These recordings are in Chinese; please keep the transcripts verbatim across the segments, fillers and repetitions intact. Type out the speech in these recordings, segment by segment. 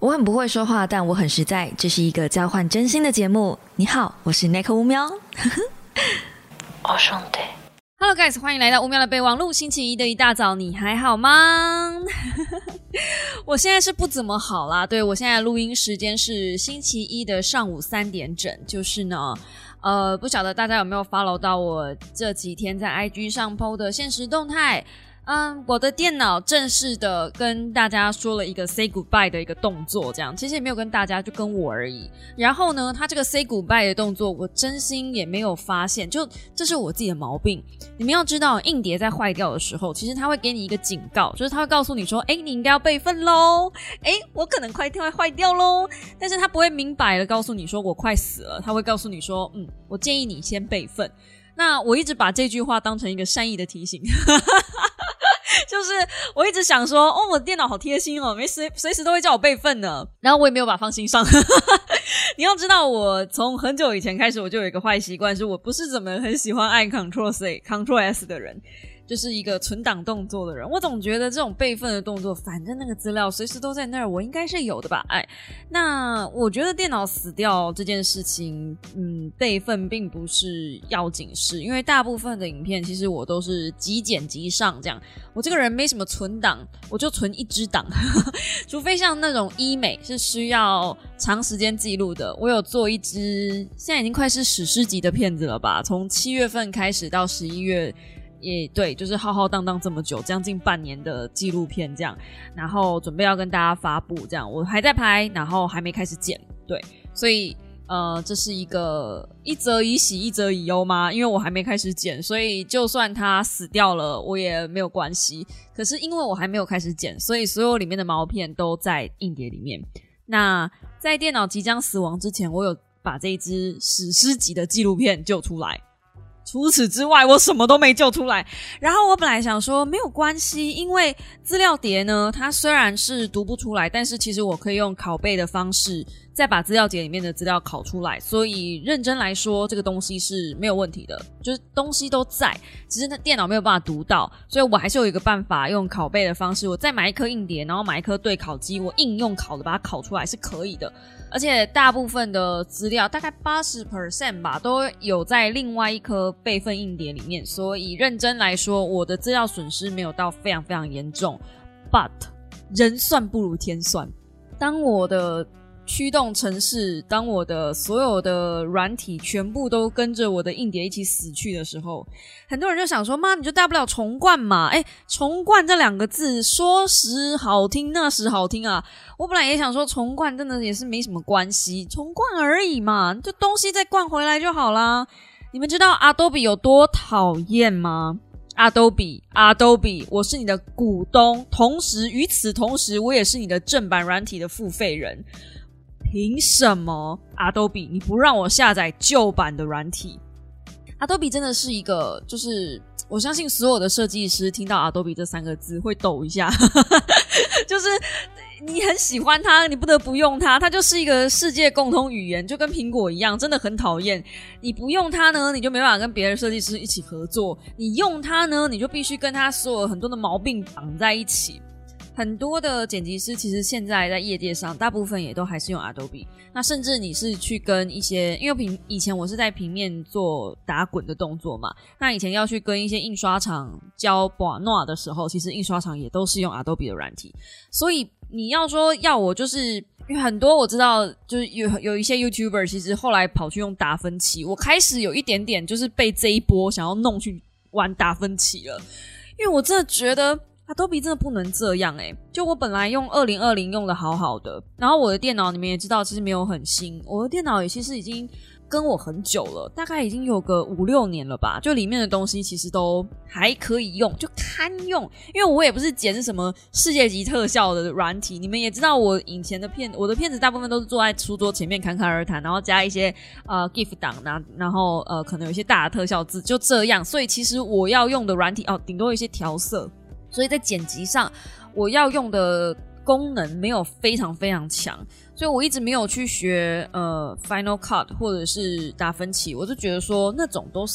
我很不会说话，但我很实在。这是一个交换真心的节目。你好，我是 Nick 乌喵。 哦，兄弟。 Hello guys， 欢迎来到乌喵的备忘录。星期一的一大早，你还好吗？我现在是不怎么好啦。对，我现在录音时间是星期一的上午三点整。就是呢，呃，不晓得大家有没有 follow 到我这几天在 I G 上 po 的限时动态。嗯，我的电脑正式的跟大家说了一个 say goodbye 的一个动作，这样其实也没有跟大家，就跟我而已。然后呢，他这个 say goodbye 的动作，我真心也没有发现，就这是我自己的毛病。你们要知道，硬碟在坏掉的时候，其实他会给你一个警告，就是他会告诉你说，诶，你应该要备份咯，诶，我可能快快坏掉咯。但是他不会明摆的告诉你说我快死了，他会告诉你说，嗯，我建议你先备份。那我一直把这句话当成一个善意的提醒。就是我一直想说，哦，我的电脑好贴心哦，没随随时都会叫我备份呢，然后我也没有把它放心上。你要知道，我从很久以前开始，我就有一个坏习惯，是我不是怎么很喜欢按 Ctrl C、Ctrl S 的人，就是一个存档动作的人。我总觉得这种备份的动作，反正那个资料随时都在那儿，我应该是有的吧？哎，那我觉得电脑死掉这件事情，嗯，备份并不是要紧事，因为大部分的影片其实我都是即剪即上这样。我这个人没什么存档，我就存一支档，除非像那种医美是需要长时间记录的。我有做一支，现在已经快是史诗级的片子了吧？从七月份开始到十一月。也对，就是浩浩荡荡这么久，将近半年的纪录片这样，然后准备要跟大家发布这样，我还在拍，然后还没开始剪，对，所以呃，这是一个一则以喜一则以忧吗？因为我还没开始剪，所以就算它死掉了，我也没有关系。可是因为我还没有开始剪，所以所有里面的毛片都在硬碟里面。那在电脑即将死亡之前，我有把这一支史诗级的纪录片救出来。除此之外，我什么都没救出来。然后我本来想说没有关系，因为资料碟呢，它虽然是读不出来，但是其实我可以用拷贝的方式再把资料碟里面的资料拷出来，所以认真来说，这个东西是没有问题的，就是东西都在，只是电脑没有办法读到，所以我还是有一个办法，用拷贝的方式，我再买一颗硬碟，然后买一颗对拷机，我应用拷的把它拷出来是可以的。而且大部分的资料大概 百分之八十 吧都有在另外一颗备份硬碟里面，所以认真来说我的资料损失没有到非常非常严重。 But 人算不如天算，当我的驱动程式，当我的所有的软体全部都跟着我的硬碟一起死去的时候，很多人就想说，妈，你就大不了重灌嘛。诶，重灌这两个字说时好听那时好听啊，我本来也想说重灌真的也是没什么关系，重灌而已嘛，就东西再灌回来就好啦。你们知道 Adobe 有多讨厌吗？ Adobe Adobe 我是你的股东，同时与此同时我也是你的正版软体的付费人，凭什么 Adobe 你不让我下载旧版的软体？ Adobe 真的是一个，就是我相信所有的设计师听到 Adobe 这三个字会抖一下。就是你很喜欢它，你不得不用它，它就是一个世界共通语言，就跟苹果一样，真的很讨厌。你不用它呢，你就没办法跟别的设计师一起合作，你用它呢，你就必须跟它所有很多的毛病绑在一起。很多的剪辑师其实现在在业界上大部分也都还是用 Adobe， 那甚至你是去跟一些，因为平以前我是在平面做打滚的动作嘛，那以前要去跟一些印刷厂交把诺的时候，其实印刷厂也都是用 Adobe 的软体，所以你要说要我就是，因为很多我知道就是有有一些 YouTuber 其实后来跑去用达芬奇，我开始有一点点就是被这一波想要弄去玩达芬奇了，因为我真的觉得Adobe 真的不能这样欸，就我本来用二零二零用的好好的，然后我的电脑你们也知道其实没有很新，我的电脑也其实已经跟我很久了，大概已经有个五六年了吧，就里面的东西其实都还可以用，就堪用，因为我也不是剪什么世界级特效的软体，你们也知道我以前的片，我的片子大部分都是坐在书桌前面侃侃而谈，然后加一些呃 GIF 档，然后呃可能有一些大的特效字，就这样，所以其实我要用的软体哦，顶多有一些调色，所以在剪辑上我要用的功能没有非常非常强，所以我一直没有去学呃 Final Cut 或者是达芬奇，我就觉得说那种都是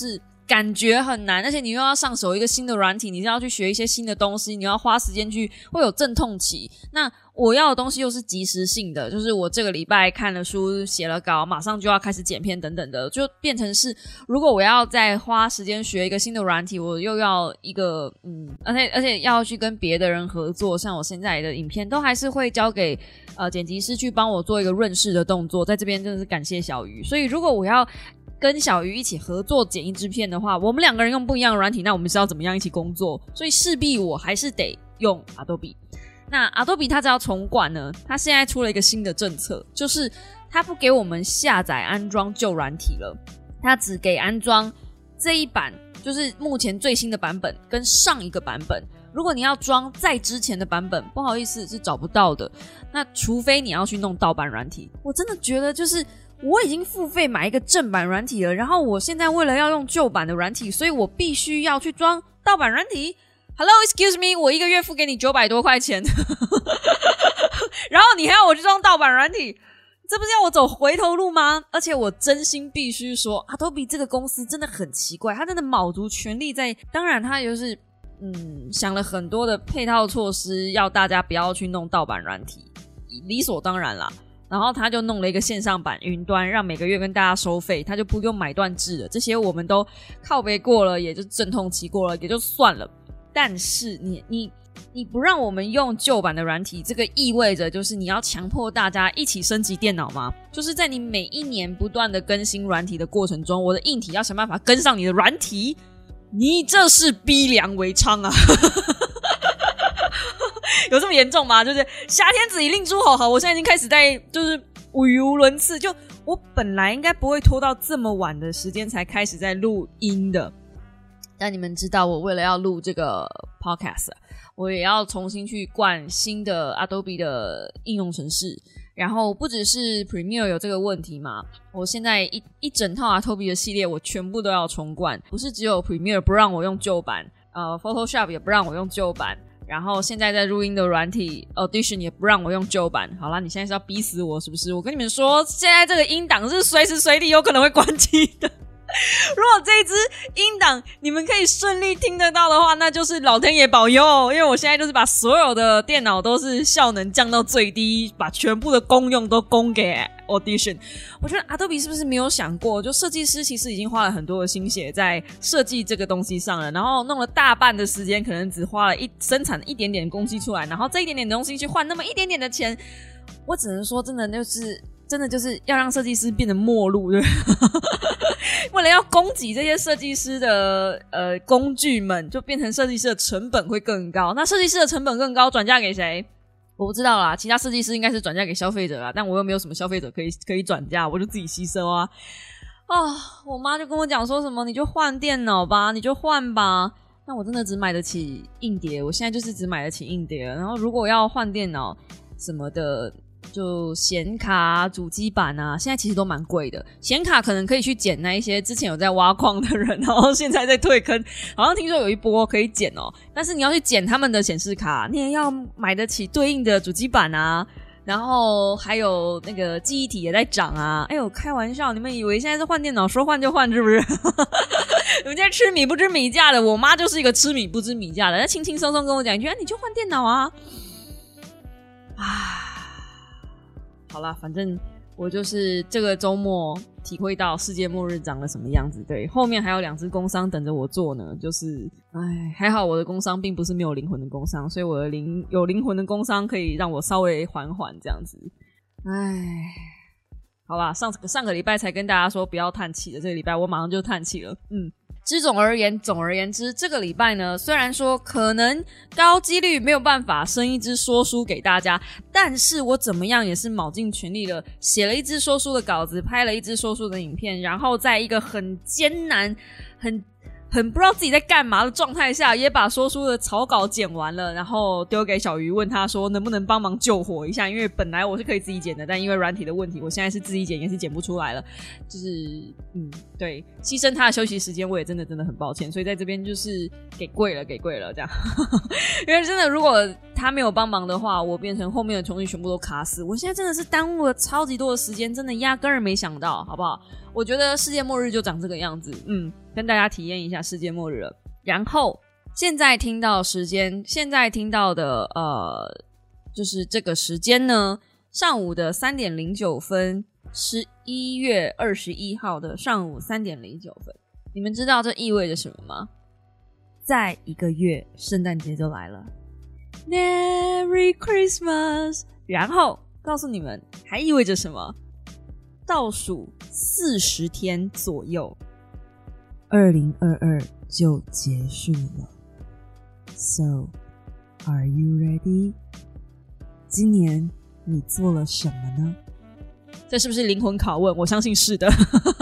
感觉很难，而且你又要上手一个新的软体，你要去学一些新的东西，你要花时间去，会有阵痛期。那我要的东西又是即时性的，就是我这个礼拜看了书写了稿，马上就要开始剪片等等的，就变成是如果我要再花时间学一个新的软体，我又要一个嗯，而且而且要去跟别的人合作，像我现在的影片都还是会交给呃剪辑师去帮我做一个润饰的动作，在这边真的是感谢小鱼。所以如果我要跟小鱼一起合作剪一支片的话，我们两个人用不一样的软体，那我们是要怎么样一起工作？所以势必我还是得用 Adobe。那 Adobe 它只要重管呢，它现在出了一个新的政策，就是它不给我们下载安装旧软体了，它只给安装这一版，就是目前最新的版本跟上一个版本。如果你要装在之前的版本，不好意思是找不到的，那除非你要去弄盗版软体。我真的觉得就是我已经付费买一个正版软体了，然后我现在为了要用旧版的软体，所以我必须要去装盗版软体。Hello, excuse me， 我一个月付给你九百多块钱，然后你还要我去装盗版软体，这不是要我走回头路吗？而且我真心必须说 Adobe 这个公司真的很奇怪，他真的卯足全力在，当然他就是嗯想了很多的配套措施，要大家不要去弄盗版软体，理所当然啦。然后他就弄了一个线上版云端，让每个月跟大家收费，他就不用买断制了，这些我们都靠北过了，也就阵痛期过了，也就算了。但是你你你不让我们用旧版的软体，这个意味着就是你要强迫大家一起升级电脑吗？就是在你每一年不断的更新软体的过程中，我的硬体要想办法跟上你的软体，你这是逼良为娼啊！有这么严重吗？就是挟天子以令诸侯，好，我现在已经开始在就是语无伦次，就我本来应该不会拖到这么晚的时间才开始在录音的。但你们知道我为了要录这个 podcast， 我也要重新去灌新的 Adobe 的应用程式，然后不只是 Premiere 有这个问题嘛，我现在一一整套 Adobe 的系列我全部都要重灌，不是只有 Premiere 不让我用旧版，呃 Photoshop 也不让我用旧版，然后现在在录音的软体 Audition 也不让我用旧版。好啦，你现在是要逼死我是不是？我跟你们说，现在这个音档是随时随地有可能会关机的。如果这一支音档你们可以顺利听得到的话，那就是老天爷保佑，因为我现在就是把所有的电脑都是效能降到最低，把全部的功用都供给 Audition。 我觉得 Adobe 是不是没有想过，就设计师其实已经花了很多的心血在设计这个东西上了，然后弄了大半的时间，可能只花了一生产一点点东西出来，然后这一点点的东西去换那么一点点的钱，我只能说真的就是真的就是要让设计师变得末路，对为了要供给这些设计师的呃工具们，就变成设计师的成本会更高。那设计师的成本更高，转嫁给谁？我不知道啦，其他设计师应该是转嫁给消费者啦，但我又没有什么消费者可以可以转嫁，我就自己吸收啊。啊，我妈就跟我讲说什么，你就换电脑吧，你就换吧。那我真的只买得起硬碟，我现在就是只买得起硬碟了。然后如果要换电脑什么的，就显卡、主机板啊，现在其实都蛮贵的。显卡可能可以去捡那一些之前有在挖矿的人，然后现在在退坑，好像听说有一波可以捡哦。但是你要去捡他们的显示卡，你也要买得起对应的主机板啊，然后还有那个记忆体也在涨啊。哎呦，开玩笑，你们以为现在是换电脑说换就换是不是？你们在吃米不知米价的，我妈就是一个吃米不知米价的，她轻轻松松跟我讲一句，啊，你就换电脑啊。啊，好啦，反正我就是这个周末体会到世界末日长了什么样子。对，后面还有两只工商等着我做呢，就是唉，还好我的工商并不是没有灵魂的工商，所以我的灵有灵魂的工商可以让我稍微缓缓这样子。唉，好吧，上上个礼拜才跟大家说不要叹气的，这个礼拜我马上就叹气了。嗯，之总而言，总而言之，这个礼拜呢，虽然说可能高几率没有办法生一支说书给大家，但是我怎么样也是卯尽全力的写了一支说书的稿子，拍了一支说书的影片，然后在一个很艰难、很很不知道自己在干嘛的状态下，也把说书的草稿剪完了，然后丢给小鱼，问他说能不能帮忙救火一下，因为本来我是可以自己剪的，但因为软体的问题，我现在是自己剪也是剪不出来了，就是嗯，对，牺牲他的休息时间，我也真的真的很抱歉，所以在这边就是给跪了给跪了这样因为真的如果他没有帮忙的话，我变成后面的东西全部都卡死，我现在真的是耽误了超级多的时间，真的压根儿没想到，好不好？我觉得世界末日就长这个样子，嗯，跟大家体验一下世界末日了。然后现在听到时间，现在听到的呃，就是这个时间呢，上午的三点零九分，十一月二十一号的上午三点零九分。你们知道这意味着什么吗？再一个月，圣诞节就来了 ，Merry Christmas。然后告诉你们，还意味着什么？倒数四十天左右，二零二二就结束了。So, are you ready? 今年你做了什么呢？这是不是灵魂拷问？我相信是的。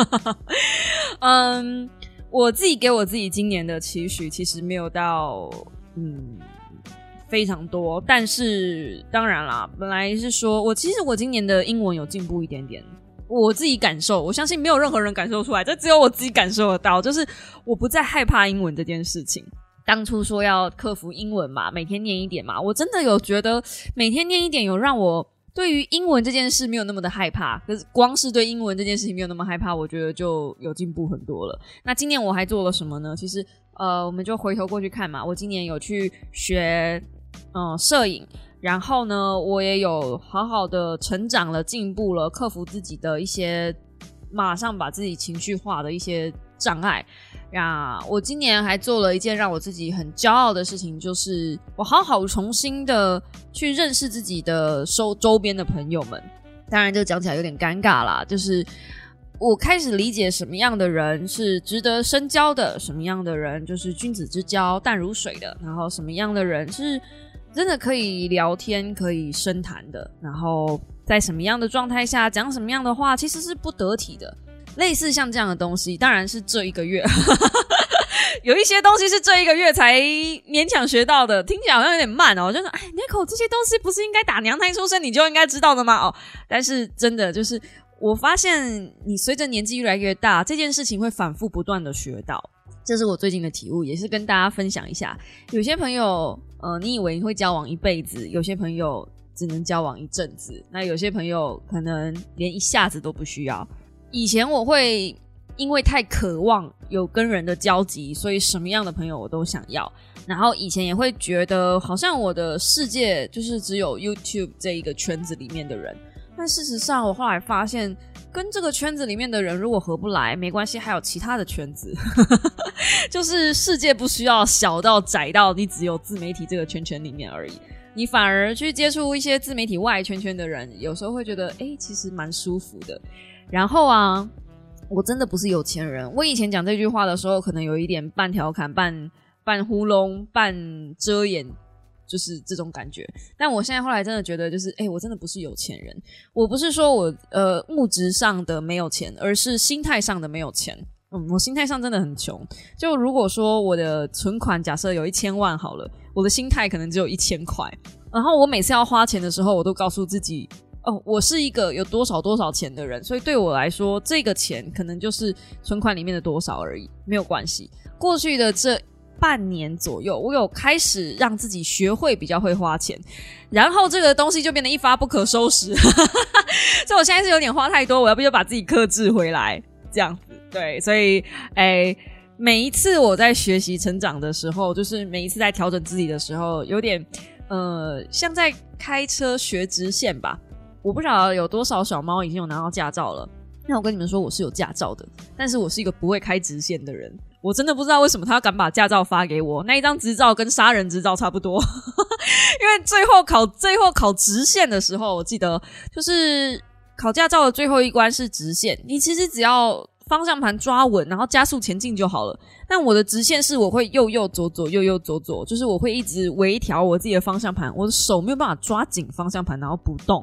嗯，我自己给我自己今年的期许其实没有到嗯非常多，但是当然啦，本来是说我其实我今年的英文有进步一点点。我自己感受，我相信没有任何人感受出来，这只有我自己感受得到，就是我不再害怕英文这件事情。当初说要克服英文嘛，每天念一点嘛，我真的有觉得每天念一点有让我对于英文这件事没有那么的害怕，可是光是对英文这件事情没有那么害怕，我觉得就有进步很多了。那今年我还做了什么呢？其实呃，我们就回头过去看嘛，我今年有去学嗯摄影，然后呢我也有好好的成长了，进步了，克服自己的一些马上把自己情绪化的一些障碍呀。我今年还做了一件让我自己很骄傲的事情，就是我好好重新的去认识自己的周周边的朋友们。当然这讲起来有点尴尬啦，就是我开始理解什么样的人是值得深交的，什么样的人就是君子之交淡如水的，然后什么样的人是真的可以聊天可以深谈的，然后在什么样的状态下讲什么样的话其实是不得体的，类似像这样的东西。当然是这一个月有一些东西是这一个月才勉强学到的，听起来好像有点慢哦，就是哎 Nico 这些东西不是应该打娘胎出生你就应该知道的吗？哦，但是真的就是我发现你随着年纪越来越大，这件事情会反复不断的学到，这是我最近的体悟，也是跟大家分享一下。有些朋友呃，你以为你会交往一辈子，有些朋友只能交往一阵子，那有些朋友可能连一下子都不需要。以前我会因为太渴望有跟人的交集，所以什么样的朋友我都想要，然后以前也会觉得好像我的世界就是只有 YouTube 这一个圈子里面的人，但事实上我后来发现跟这个圈子里面的人如果合不来没关系，还有其他的圈子就是世界不需要小到窄到你只有自媒体这个圈圈里面而已，你反而去接触一些自媒体外圈圈的人，有时候会觉得诶其实蛮舒服的。然后啊，我真的不是有钱人，我以前讲这句话的时候可能有一点半调侃半半糊弄半遮掩，就是这种感觉。但我现在后来真的觉得就是诶我真的不是有钱人，我不是说我呃物质上的没有钱，而是心态上的没有钱。嗯，我心态上真的很穷，就如果说我的存款假设有一千万好了，我的心态可能只有一千块，然后我每次要花钱的时候我都告诉自己哦，我是一个有多少多少钱的人，所以对我来说这个钱可能就是存款里面的多少而已，没有关系。过去的这半年左右我有开始让自己学会比较会花钱，然后这个东西就变得一发不可收拾所以我现在是有点花太多，我要不就把自己克制回来这样子。对，所以诶每一次我在学习成长的时候，就是每一次在调整自己的时候，有点呃像在开车学直线吧。我不晓得有多少小猫已经有拿到驾照了，那我跟你们说我是有驾照的，但是我是一个不会开直线的人。我真的不知道为什么他要敢把驾照发给我，那一张执照跟杀人执照差不多因为最后考最后考直线的时候，我记得就是考驾照的最后一关是直线，你其实只要方向盘抓稳然后加速前进就好了。但我的直线是我会右右左左右右左左，就是我会一直微调我自己的方向盘，我的手没有办法抓紧方向盘然后不动，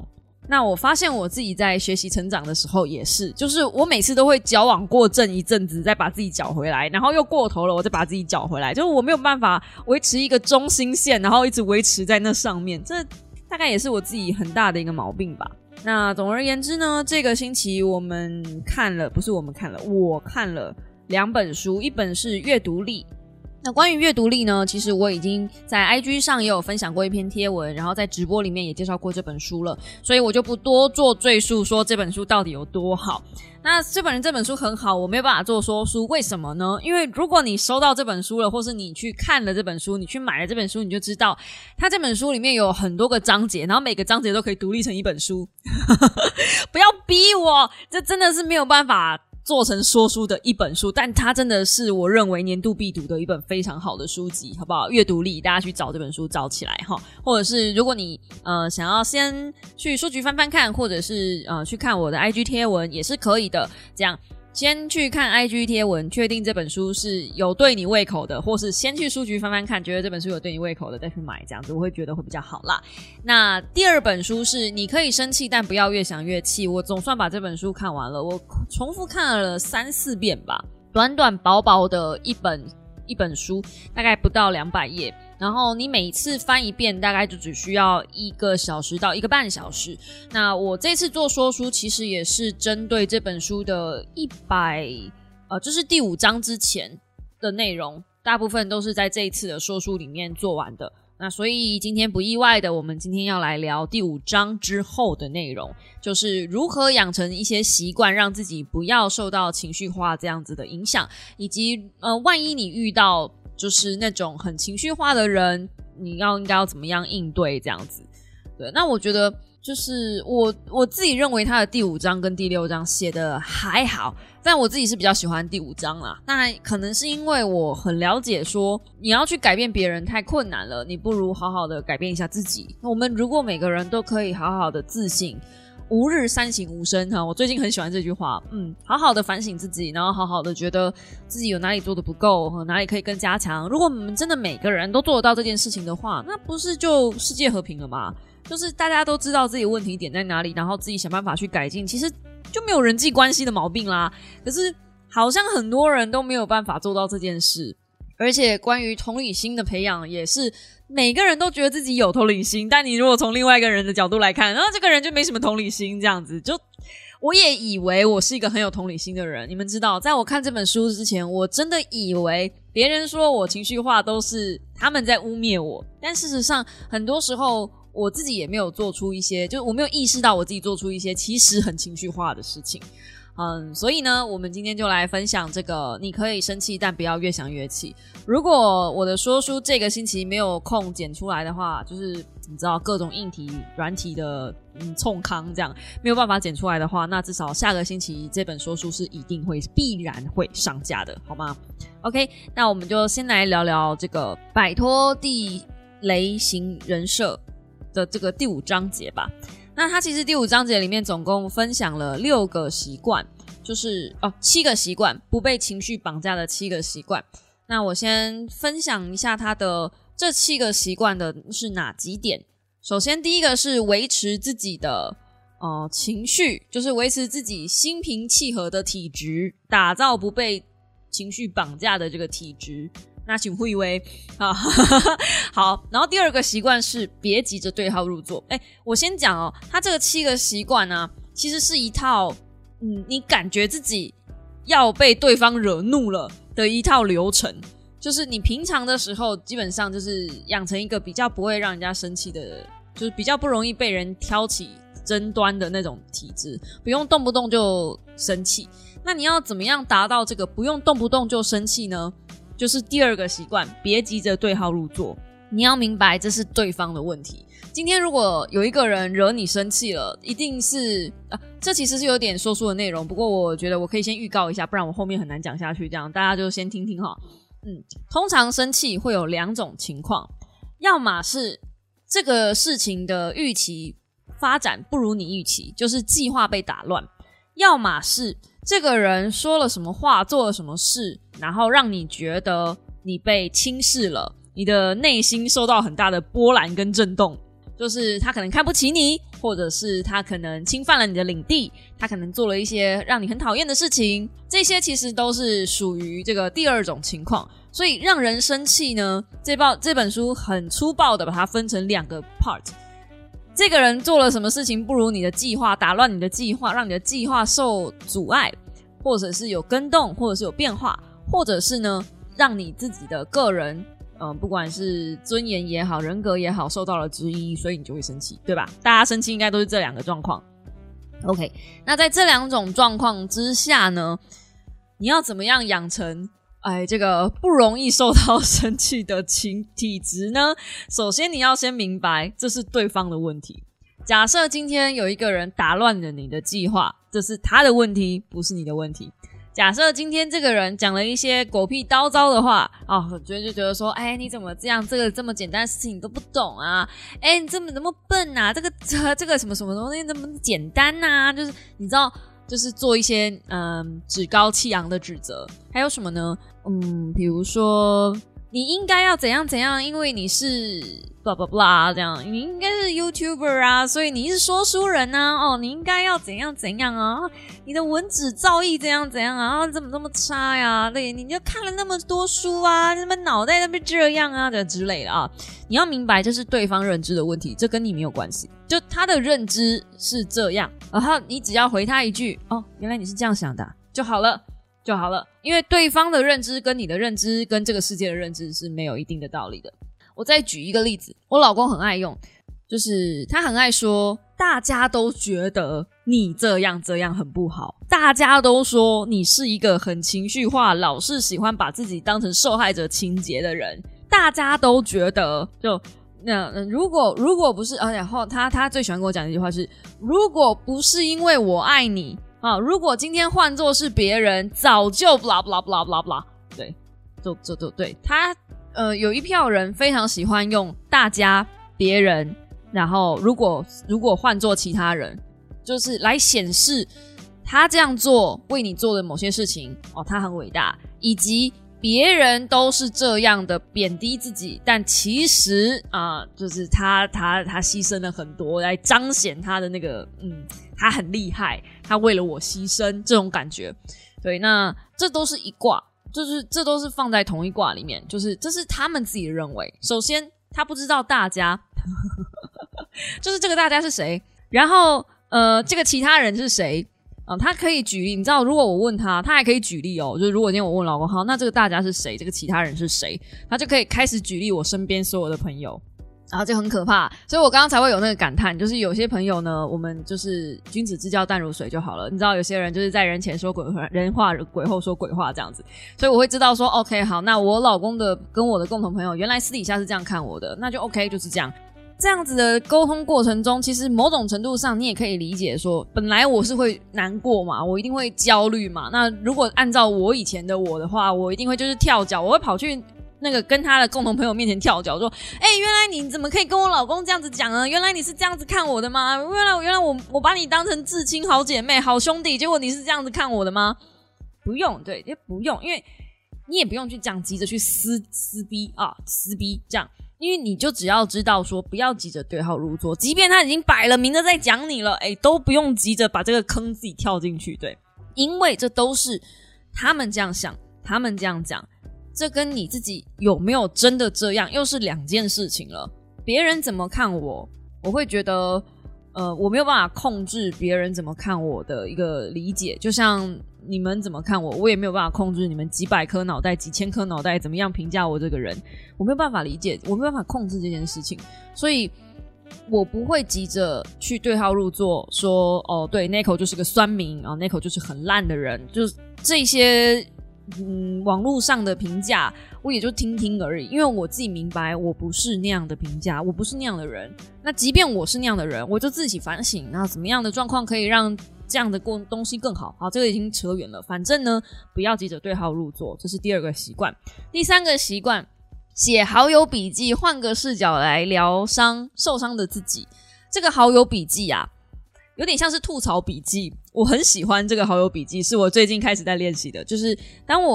那我发现我自己在学习成长的时候也是，就是我每次都会矫枉过正一阵子，再把自己搅回来，然后又过头了，我再把自己搅回来，就是我没有办法维持一个中心线，然后一直维持在那上面，这大概也是我自己很大的一个毛病吧。那总而言之呢，这个星期我们看了，不是我们看了，我看了两本书，一本是阅读力。那关于阅读力呢，其实我已经在 I G 上也有分享过一篇贴文，然后在直播里面也介绍过这本书了，所以我就不多做赘述说这本书到底有多好。那这本这本书很好，我没有办法做说书，为什么呢？因为如果你收到这本书了，或是你去看了这本书，你去买了这本书，你就知道它这本书里面有很多个章节，然后每个章节都可以独立成一本书不要逼我，这真的是没有办法做成说书的一本书，但它真的是我认为年度必读的一本非常好的书籍，好不好？阅读力，大家去找这本书找起来哈，或者是如果你呃想要先去书局翻翻看，或者是呃去看我的 I G 贴文也是可以的，这样先去看 I G 贴文，确定这本书是有对你胃口的，或是先去书局翻翻看，觉得这本书有对你胃口的再去买，这样子我会觉得会比较好啦。那第二本书是你可以生气但不要越想越气，我总算把这本书看完了，我重复看了三四遍吧，短短薄薄的一本一本书，大概不到两百页，然后你每次翻一遍大概就只需要一个小时到一个半小时。那我这次做说书其实也是针对这本书的一百呃，就是第五章之前的内容，大部分都是在这一次的说书里面做完的。那所以今天不意外的，我们今天要来聊第五章之后的内容，就是如何养成一些习惯，让自己不要受到情绪化这样子的影响，以及呃，万一你遇到就是那种很情绪化的人，你要应该要怎么样应对这样子。对，那我觉得就是我我自己认为他的第五章跟第六章写的还好，但我自己是比较喜欢第五章啦。那可能是因为我很了解说你要去改变别人太困难了，你不如好好的改变一下自己。我们如果每个人都可以好好的自省，吾日三省吾身哈，我最近很喜欢这句话，嗯，好好的反省自己，然后好好的觉得自己有哪里做的不够，哪里可以更加强。如果我们真的每个人都做得到这件事情的话，那不是就世界和平了吗？就是大家都知道自己问题点在哪里，然后自己想办法去改进，其实就没有人际关系的毛病啦。可是好像很多人都没有办法做到这件事，而且关于同理心的培养也是每个人都觉得自己有同理心，但你如果从另外一个人的角度来看，然后这个人就没什么同理心，这样子就我也以为我是一个很有同理心的人。你们知道在我看这本书之前，我真的以为别人说我情绪化都是他们在污蔑我，但事实上很多时候我自己也没有做出一些，就是我没有意识到我自己做出一些其实很情绪化的事情。嗯，所以呢我们今天就来分享这个你可以生气但不要越想越气。如果我的说书这个星期没有空剪出来的话，就是你知道各种硬体软体的嗯冲康这样没有办法剪出来的话，那至少下个星期这本说书是一定会必然会上架的，好吗？ OK， 那我们就先来聊聊这个摆脱地雷型人设的这个第五章节吧。那它其实第五章节里面总共分享了六个习惯，就是哦七个习惯，不被情绪绑架的七个习惯。那我先分享一下它的这七个习惯的是哪几点。首先第一个是维持自己的呃情绪，就是维持自己心平气和的体质，打造不被情绪绑架的这个体质。那请会为啊，好。然后第二个习惯是别急着对号入座。哎，我先讲哦，它这个七个习惯呢，其实是一套，嗯，你感觉自己要被对方惹怒了的一套流程。就是你平常的时候，基本上就是养成一个比较不会让人家生气的，就是比较不容易被人挑起争端的那种体质，不用动不动就生气。那你要怎么样达到这个不用动不动就生气呢？就是第二个习惯，别急着对号入座。你要明白这是对方的问题。今天如果有一个人惹你生气了，一定是啊，这其实是有点说书的内容，不过我觉得我可以先预告一下，不然我后面很难讲下去，这样大家就先听听哈。嗯，通常生气会有两种情况，要么是这个事情的预期发展不如你预期，就是计划被打乱，要么是这个人说了什么话，做了什么事，然后让你觉得你被轻视了，你的内心受到很大的波澜跟震动。 就是他可能看不起你，或者是他可能侵犯了你的领地，他可能做了一些让你很讨厌的事情，这些其实都是属于这个第二种情况。所以让人生气呢，这报这本书很粗暴的把它分成两个 part。这个人做了什么事情不如你的计划，打乱你的计划，让你的计划受阻碍，或者是有更动，或者是有变化，或者是呢让你自己的个人嗯，不管是尊严也好，人格也好，受到了质疑，所以你就会生气，对吧？大家生气应该都是这两个状况。OK， 那在这两种状况之下呢，你要怎么样养成哎这个不容易受到生气的情体质呢？首先你要先明白，这是对方的问题。假设今天有一个人打乱了你的计划，这是他的问题，不是你的问题。假设今天这个人讲了一些狗屁叨叨的话哦，我觉得就觉得说，哎，你怎么这样？这个这么简单的事情你都不懂啊？哎，你这么怎么笨啊？这个这这个什么什么东西怎么简单啊？就是你知道，就是做一些嗯趾高气扬的指责。还有什么呢？嗯，比如说你应该要怎样怎样，因为你是 blah blah blah 这样，你应该是 YouTuber 啊，所以你是说书人啊，哦，你应该要怎样怎样啊，你的文字造诣怎样怎样啊，啊怎么那么差呀？对，你就看了那么多书啊，你怎么脑袋那么这样啊，这之类的啊。你要明白，这是对方认知的问题，这跟你没有关系，就他的认知是这样，然后你只要回他一句，哦，原来你是这样想的啊，就好了。就好了，因为对方的认知跟你的认知跟这个世界的认知是没有一定的道理的。我再举一个例子，我老公很爱用，就是他很爱说大家都觉得你这样这样很不好，大家都说你是一个很情绪化，老是喜欢把自己当成受害者情节的人，大家都觉得就那如果如果不是，然后他他最喜欢跟我讲的一句话是，如果不是因为我爱你啊，如果今天换作是别人，早就 blah blah blah blah blah， 对，就就就对他，呃，有一票人非常喜欢用大家、别人，然后如果如果换作其他人，就是来显示他这样做为你做的某些事情哦，他很伟大，以及别人都是这样的贬低自己，但其实啊、呃，就是他他他牺牲了很多来彰显他的那个嗯。他很厉害，他为了我牺牲，这种感觉。对，那这都是一卦，就是这都是放在同一卦里面，就是这是他们自己认为。首先他不知道大家就是这个大家是谁，然后呃这个其他人是谁啊、呃？他可以举例，你知道如果我问他，他还可以举例哦，就是如果今天我问老公，好，那这个大家是谁，这个其他人是谁，他就可以开始举例我身边所有的朋友，然后就很可怕，所以我刚刚才会有那个感叹，就是有些朋友呢，我们就是君子之交淡如水就好了。你知道有些人就是在人前说鬼话，人话鬼后说鬼话这样子，所以我会知道说 OK 好，那我老公的跟我的共同朋友原来私底下是这样看我的，那就 OK 就是这样。这样子的沟通过程中，其实某种程度上你也可以理解说，本来我是会难过嘛，我一定会焦虑嘛，那如果按照我以前的我的话，我一定会就是跳脚，我会跑去那个跟他的共同朋友面前跳脚说，哎、欸，原来你怎么可以跟我老公这样子讲呢？原来你是这样子看我的吗？原来原来我我把你当成至亲好姐妹好兄弟，结果你是这样子看我的吗？不用，对，也不用，因为你也不用去这样急着去撕撕逼啊，撕逼这样，因为你就只要知道说不要急着对号入座，即便他已经摆了明的在讲你了，哎、欸，都不用急着把这个坑自己跳进去，对，因为这都是他们这样想，他们这样讲。这跟你自己有没有真的这样又是两件事情了。别人怎么看我，我会觉得呃，我没有办法控制别人怎么看我的一个理解，就像你们怎么看我，我也没有办法控制你们几百颗脑袋几千颗脑袋怎么样评价我这个人，我没有办法理解，我没有办法控制这件事情，所以我不会急着去对号入座说哦，对 Neko 就是个酸民啊 Neko 就是很烂的人，就是这些嗯，网络上的评价我也就听听而已，因为我自己明白我不是那样的评价，我不是那样的人，那即便我是那样的人，我就自己反省，那怎么样的状况可以让这样的东西更好。好，这个已经扯远了，反正呢不要急着对号入座，这是第二个习惯。第三个习惯，写好友笔记，换个视角来疗伤受伤的自己。这个好友笔记啊有点像是吐槽笔记，我很喜欢这个好友笔记，是我最近开始在练习的。就是当我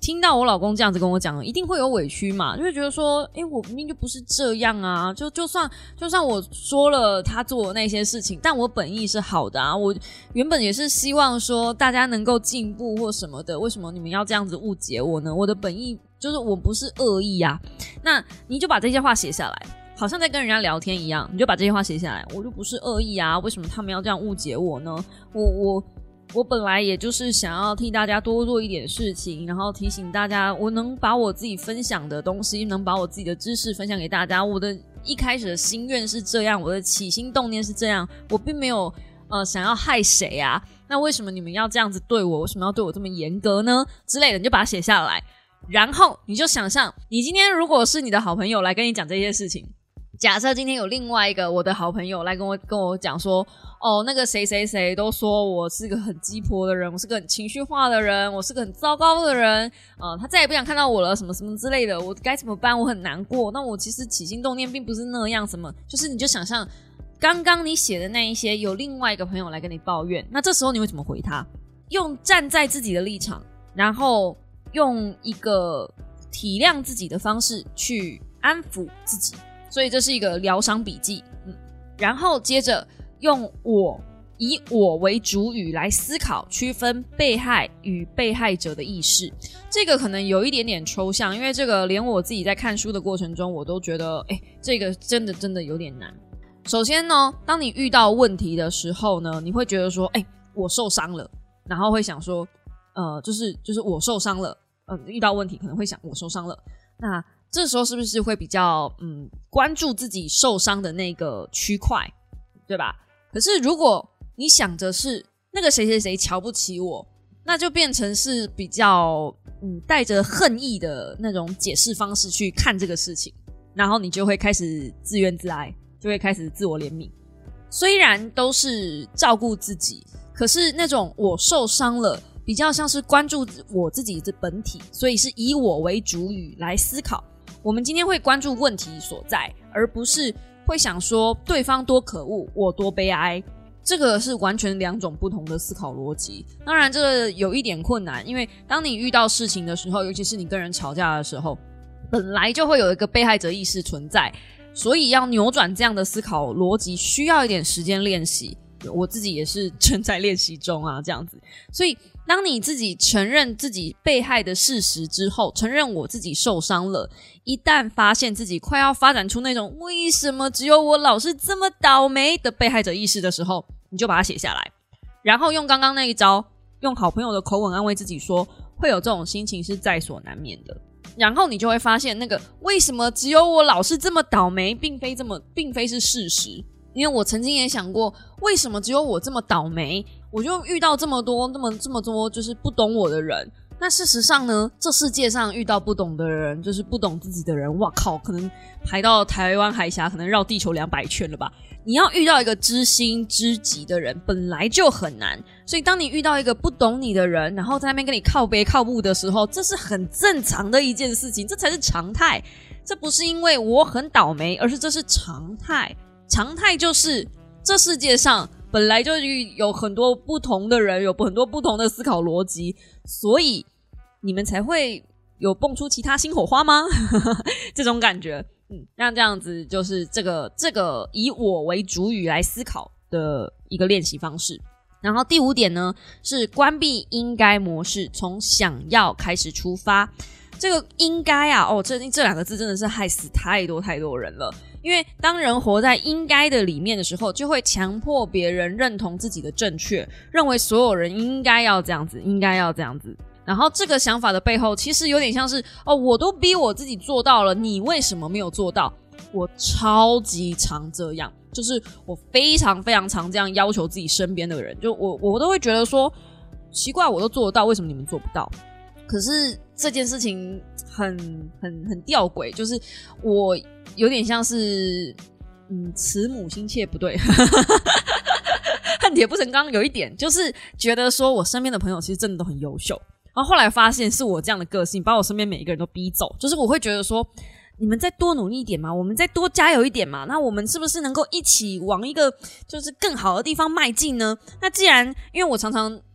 听到我老公这样子跟我讲，一定会有委屈嘛，就会觉得说，诶，我明明就不是这样啊，就就算就算我说了他做的那些事情，但我本意是好的啊，我原本也是希望说大家能够进步或什么的，为什么你们要这样子误解我呢？我的本意就是我不是恶意啊。那你就把这些话写下来，好像在跟人家聊天一样，你就把这些话写下来，我就不是恶意啊，为什么他们要这样误解我呢？我我我本来也就是想要替大家多做一点事情，然后提醒大家，我能把我自己分享的东西，能把我自己的知识分享给大家，我的一开始的心愿是这样，我的起心动念是这样，我并没有呃想要害谁啊，那为什么你们要这样子对我，为什么要对我这么严格呢之类的，你就把它写下来，然后你就想象你今天如果是你的好朋友来跟你讲这些事情，假设今天有另外一个我的好朋友来跟我跟我讲说，哦，那个谁谁谁都说我是个很鸡婆的人，我是个很情绪化的人，我是个很糟糕的人，呃，他再也不想看到我了，什么什么之类的，我该怎么办？我很难过。那我其实起心动念并不是那样，什么就是你就想象刚刚你写的那一些，有另外一个朋友来跟你抱怨，那这时候你会怎么回他？用站在自己的立场，然后用一个体谅自己的方式去安抚自己。所以这是一个疗伤笔记，嗯，然后接着用我以我为主语来思考，区分被害与被害者的意识。这个可能有一点点抽象，因为这个连我自己在看书的过程中，我都觉得，哎，这个真的真的有点难。首先呢，当你遇到问题的时候呢，你会觉得说，哎，我受伤了，然后会想说，呃，就是就是我受伤了，呃，遇到问题可能会想我受伤了，那这时候是不是会比较嗯关注自己受伤的那个区块，对吧？可是如果你想着是那个谁谁谁瞧不起我，那就变成是比较嗯带着恨意的那种解释方式去看这个事情，然后你就会开始自怨自艾，就会开始自我怜悯。虽然都是照顾自己，可是那种我受伤了，比较像是关注我自己的本体，所以是以我为主语来思考。我们今天会关注问题所在，而不是会想说对方多可恶，我多悲哀。这个是完全两种不同的思考逻辑。当然这个有一点困难，因为当你遇到事情的时候，尤其是你跟人吵架的时候，本来就会有一个被害者意识存在，所以要扭转这样的思考逻辑需要一点时间练习。我自己也是正在练习中啊，这样子。所以当你自己承认自己被害的事实之后，承认我自己受伤了，一旦发现自己快要发展出那种为什么只有我老是这么倒霉的被害者意识的时候，你就把它写下来，然后用刚刚那一招，用好朋友的口吻安慰自己说，会有这种心情是在所难免的。然后你就会发现那个为什么只有我老是这么倒霉并非这么并非是事实。因为我曾经也想过，为什么只有我这么倒霉，我就遇到这么多这么这么多就是不懂我的人。那事实上呢，这世界上遇到不懂的人，就是不懂自己的人，哇靠，可能排到台湾海峡，可能绕地球两百圈了吧。你要遇到一个知心知己的人本来就很难，所以当你遇到一个不懂你的人，然后在那边跟你靠北靠步的时候，这是很正常的一件事情，这才是常态。这不是因为我很倒霉，而是这是常态。常态就是这世界上本来就有很多不同的人，有很多不同的思考逻辑，所以你们才会有蹦出其他新火花吗？这种感觉。嗯，那这样子就是这个这个以我为主语来思考的一个练习方式。然后第五点呢，是关闭应该模式，从想要开始出发。这个应该啊，哦，这这两个字真的是害死太多太多人了。因为当人活在应该的里面的时候，就会强迫别人认同自己的正确，认为所有人应该要这样子，应该要这样子。然后这个想法的背后，其实有点像是哦，我都逼我自己做到了，你为什么没有做到？我超级常这样，就是我非常非常常这样要求自己身边的人，就我我都会觉得说，奇怪，我都做得到，为什么你们做不到？可是这件事情很很很吊诡，就是我有点像是嗯，慈母心切不对恨铁不成钢，有一点就是觉得说我身边的朋友其实真的都很优秀，然后后来发现是我这样的个性把我身边每一个人都逼走，就是我会觉得说你们再多努力一点嘛，我们再多加油一点嘛，那我们是不是能够一起往一个就是更好的地方迈进呢？那既然因为我常常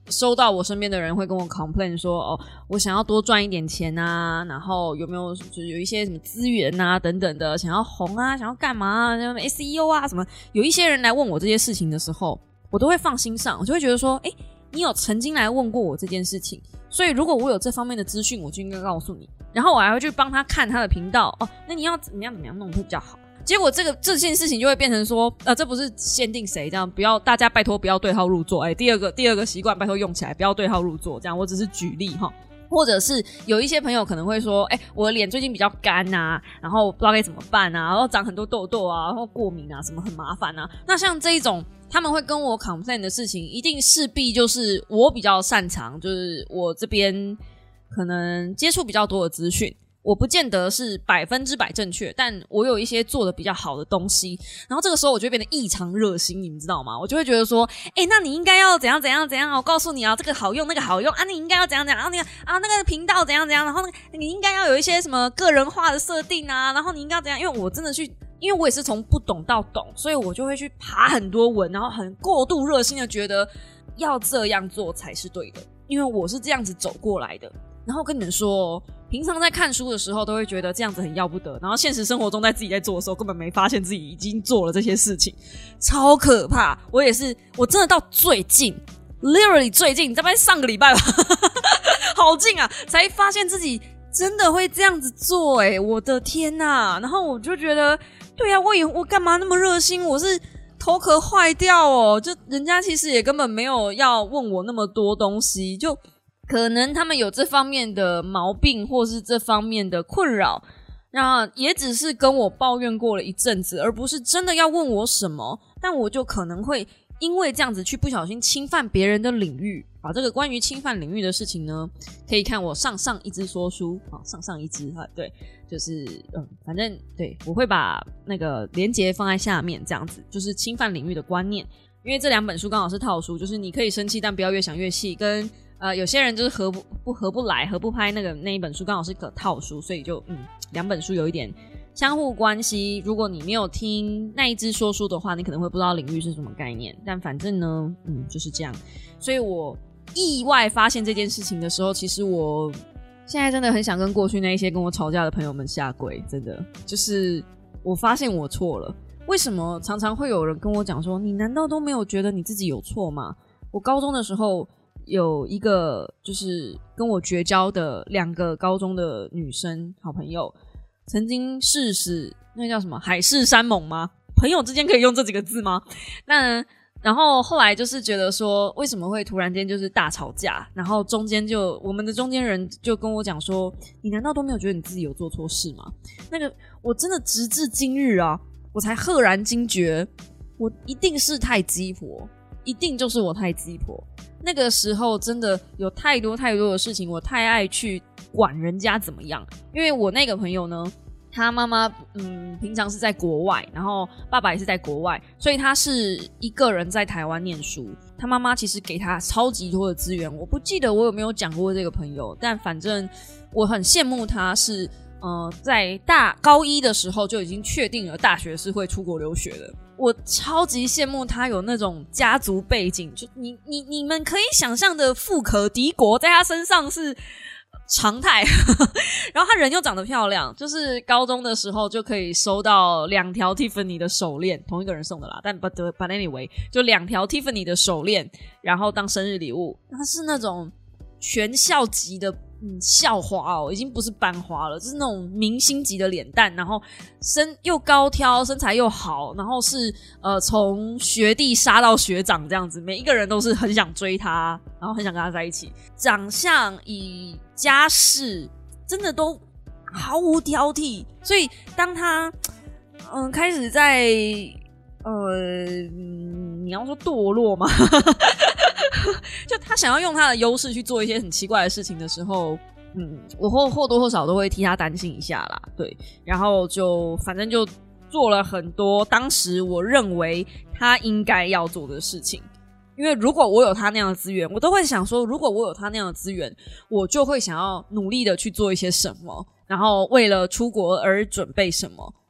收到我身边的人会跟我 complain 说，哦，我想要多赚一点钱啊，然后有没有就是有一些什么资源啊等等的，想要红啊，想要干嘛啊 ，S E O 啊什么，有一些人来问我这些事情的时候，我都会放心上，我就会觉得说，诶，你有曾经来问过我这件事情，所以如果我有这方面的资讯，我就应该告诉你，然后我还会去帮他看他的频道，哦，那你要怎么样怎么样弄会比较好。结果这个这件事情就会变成说，呃，这不是限定谁这样，不要大家拜托不要对号入座，哎，第二个第二个习惯拜托用起来，不要对号入座，这样我只是举例哈。或者是有一些朋友可能会说，哎，我的脸最近比较干啊，然后不知道该怎么办啊，然后长很多痘痘啊，然后过敏啊，什么很麻烦啊。那像这一种他们会跟我 complain 的事情，一定势必就是我比较擅长，就是我这边可能接触比较多的资讯。我不见得是百分之百正确，但我有一些做的比较好的东西，然后这个时候我就会变得异常热心，你们知道吗？我就会觉得说，诶，那你应该要怎样怎样怎样，我告诉你啊，这个好用那个好用啊，你应该要怎样怎样，然后那个啊那个频道怎样怎样，然后那个你应该要有一些什么个人化的设定啊，然后你应该要怎样，因为我真的去，因为我也是从不懂到懂，所以我就会去爬很多文，然后很过度热心的觉得要这样做才是对的，因为我是这样子走过来的。然后跟你们说，平常在看书的时候都会觉得这样子很要不得，然后现实生活中在自己在做的时候根本没发现自己已经做了这些事情，超可怕。我也是，我真的到最近 literally 最近大概上个礼拜吧好近啊，才发现自己真的会这样子做，欸，我的天哪。然后我就觉得对啊，我以我干嘛那么热心，我是头壳坏掉哦，就人家其实也根本没有要问我那么多东西，就可能他们有这方面的毛病或是这方面的困扰，那也只是跟我抱怨过了一阵子，而不是真的要问我什么，但我就可能会因为这样子去不小心侵犯别人的领域。好，这个关于侵犯领域的事情呢，可以看我上上一支说书，好，上上一支，对，就是嗯，反正对，我会把那个连结放在下面，这样子就是侵犯领域的观念。因为这两本书刚好是套书，就是你可以生气但不要越想越气，跟呃有些人就是合不不合不来合不拍，那个那一本书刚好是个套书，所以就嗯两本书有一点相互关系。如果你没有听那一支说书的话，你可能会不知道领域是什么概念，但反正呢嗯就是这样。所以我意外发现这件事情的时候，其实我现在真的很想跟过去那一些跟我吵架的朋友们下跪，真的就是我发现我错了。为什么常常会有人跟我讲说，你难道都没有觉得你自己有错吗？我高中的时候有一个就是跟我绝交的两个高中的女生好朋友，曾经誓死那叫什么海誓山盟吗？朋友之间可以用这几个字吗？那然后后来就是觉得说，为什么会突然间就是大吵架，然后中间就我们的中间人就跟我讲说，你难道都没有觉得你自己有做错事吗？那个我真的直至今日啊，我才赫然惊觉，我一定是太鸡婆，一定就是我太鸡婆。那个时候真的有太多太多的事情，我太爱去管人家怎么样。因为我那个朋友呢，他妈妈嗯平常是在国外，然后爸爸也是在国外，所以他是一个人在台湾念书。他妈妈其实给他超级多的资源，我不记得我有没有讲过这个朋友，但反正我很羡慕他是呃在大高一的时候就已经确定了大学是会出国留学的。我超级羡慕他有那种家族背景，就你你你们可以想象的富可敌国在他身上是常态然后他人又长得漂亮，就是高中的时候就可以收到两条 Tiffany 的手链，同一个人送的啦，但 but, but anyway 就两条 Tiffany 的手链，然后当生日礼物。他是那种全校级的嗯，校花哦，已经不是班花了，就是那种明星级的脸蛋，然后身又高挑，身材又好，然后是呃从学弟杀到学长这样子，每一个人都是很想追他，然后很想跟他在一起。长相以家世真的都毫无挑剔，所以当他嗯、呃、开始在呃、嗯、你要说堕落吗？就他想要用他的优势去做一些很奇怪的事情的时候，嗯，我或或多或少都会替他担心一下啦，对，然后就反正就做了很多当时我认为他应该要做的事情。因为如果我有他那样的资源，我都会想说，如果我有他那样的资源，我就会想要努力的去做一些什么，然后为了出国而准备什么。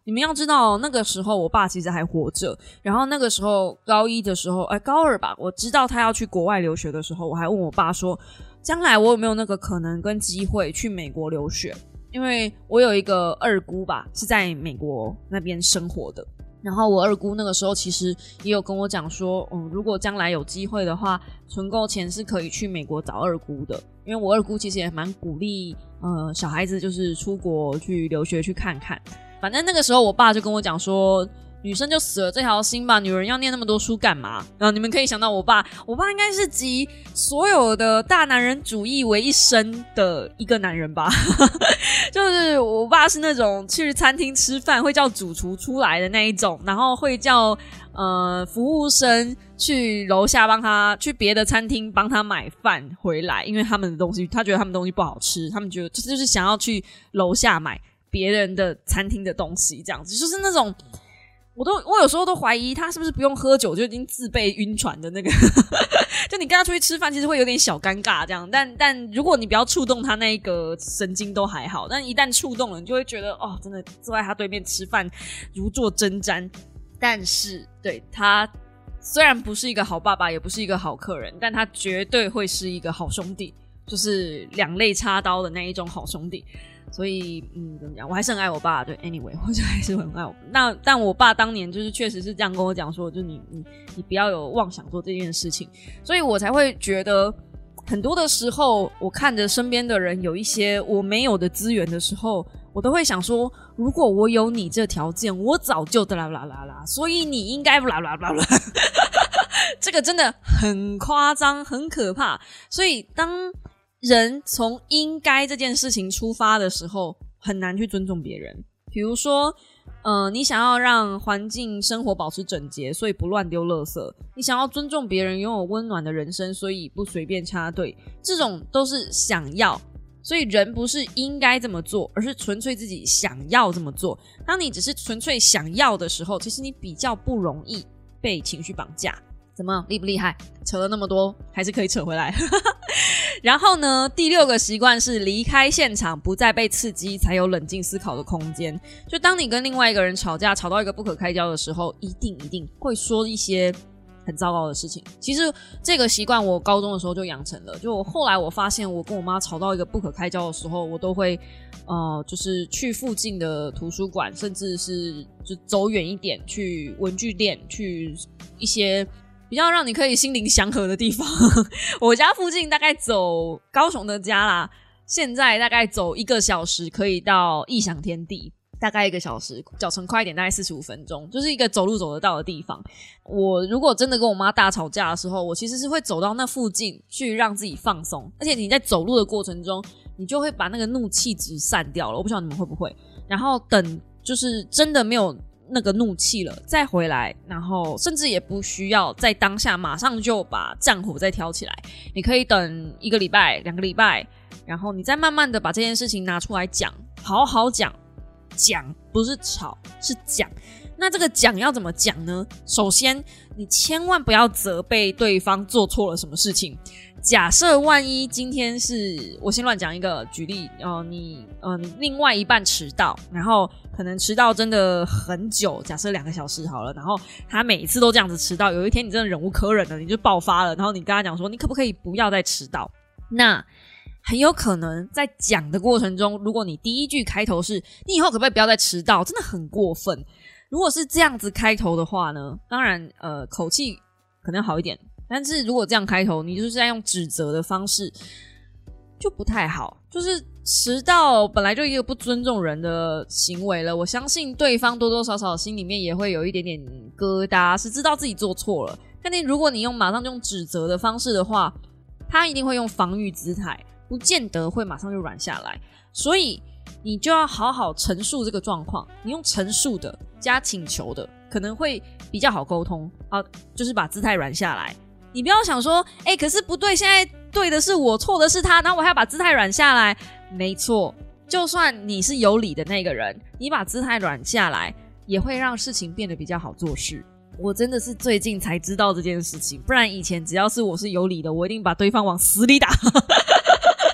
你们要知道那个时候我爸其实还活着，然后那个时候高一的时候哎，高二吧，我知道他要去国外留学的时候，我还问我爸说将来我有没有那个可能跟机会去美国留学，因为我有一个二姑吧是在美国那边生活的，然后我二姑那个时候其实也有跟我讲说嗯，如果将来有机会的话存够钱是可以去美国找二姑的，因为我二姑其实也蛮鼓励呃小孩子就是出国去留学去看看。反正那个时候我爸就跟我讲说女生就死了这条心吧，女人要念那么多书干嘛？然后你们可以想到我爸我爸应该是集所有的大男人主义为一身的一个男人吧就是我爸是那种去餐厅吃饭会叫主厨出来的那一种，然后会叫呃服务生去楼下帮他去别的餐厅帮他买饭回来，因为他们的东西他觉得他们东西不好吃，他们觉得就是想要去楼下买别人的餐厅的东西，这样子就是那种我都我有时候都怀疑他是不是不用喝酒就已经自备晕船的那个就你跟他出去吃饭其实会有点小尴尬这样，但但如果你不要触动他那一个神经都还好，但一旦触动了你就会觉得哦，真的坐在他对面吃饭如坐针毡。但是对他虽然不是一个好爸爸也不是一个好客人，但他绝对会是一个好兄弟，就是两肋插刀的那一种好兄弟。所以嗯，怎么讲，我还是很爱我爸，对 anyway 我就还是很爱我。那但我爸当年就是确实是这样跟我讲说，就你你你不要有妄想做这件事情，所以我才会觉得很多的时候我看着身边的人有一些我没有的资源的时候，我都会想说如果我有你这条件我早就啦啦啦啦，所以你应该啦啦啦啦这个真的很夸张很可怕。所以当人从应该这件事情出发的时候很难去尊重别人，比如说呃，你想要让环境生活保持整洁所以不乱丢垃圾，你想要尊重别人拥有温暖的人生所以不随便插队，这种都是想要。所以人不是应该这么做，而是纯粹自己想要这么做。当你只是纯粹想要的时候，其实你比较不容易被情绪绑架。怎么厉不厉害？扯了那么多还是可以扯回来然后呢，第六个习惯是离开现场，不再被刺激，才有冷静思考的空间。就当你跟另外一个人吵架吵到一个不可开交的时候，一定一定会说一些很糟糕的事情。其实这个习惯我高中的时候就养成了，就我后来我发现我跟我妈吵到一个不可开交的时候，我都会呃，就是去附近的图书馆，甚至是就走远一点去文具店，去一些比较让你可以心灵祥和的地方我家附近大概走高雄的家啦，现在大概走一个小时可以到异想天地，大概一个小时脚程快一点大概四十五分钟，就是一个走路走得到的地方。我如果真的跟我妈大吵架的时候，我其实是会走到那附近去让自己放松，而且你在走路的过程中你就会把那个怒气值散掉了，我不知道你们会不会。然后等就是真的没有那个怒气了再回来，然后甚至也不需要在当下马上就把战火再挑起来，你可以等一个礼拜两个礼拜，然后你再慢慢的把这件事情拿出来讲，好好讲，讲不是吵是讲。那这个讲要怎么讲呢？首先你千万不要责备对方做错了什么事情。假设万一今天是我先乱讲一个举例，呃，你呃你另外一半迟到，然后可能迟到真的很久，假设两个小时好了，然后他每一次都这样子迟到，有一天你真的忍无可忍了，你就爆发了，然后你跟他讲说你可不可以不要再迟到。那很有可能在讲的过程中，如果你第一句开头是你以后可不可以不要再迟到，真的很过分。如果是这样子开头的话呢，当然呃口气可能好一点，但是如果这样开头你就是在用指责的方式就不太好，就是迟到本来就一个不尊重人的行为了，我相信对方多多少少心里面也会有一点点疙瘩，是知道自己做错了，但是如果你用马上用指责的方式的话，他一定会用防御姿态，不见得会马上就软下来，所以你就要好好陈述这个状况，你用陈述的加请求的可能会比较好沟通啊，就是把姿态软下来。你不要想说诶可是不对，现在对的是我，错的是他，然后我还要把姿态软下来。没错，就算你是有理的那个人，你把姿态软下来也会让事情变得比较好做事。我真的是最近才知道这件事情，不然以前只要是我是有理的，我一定把对方往死里打你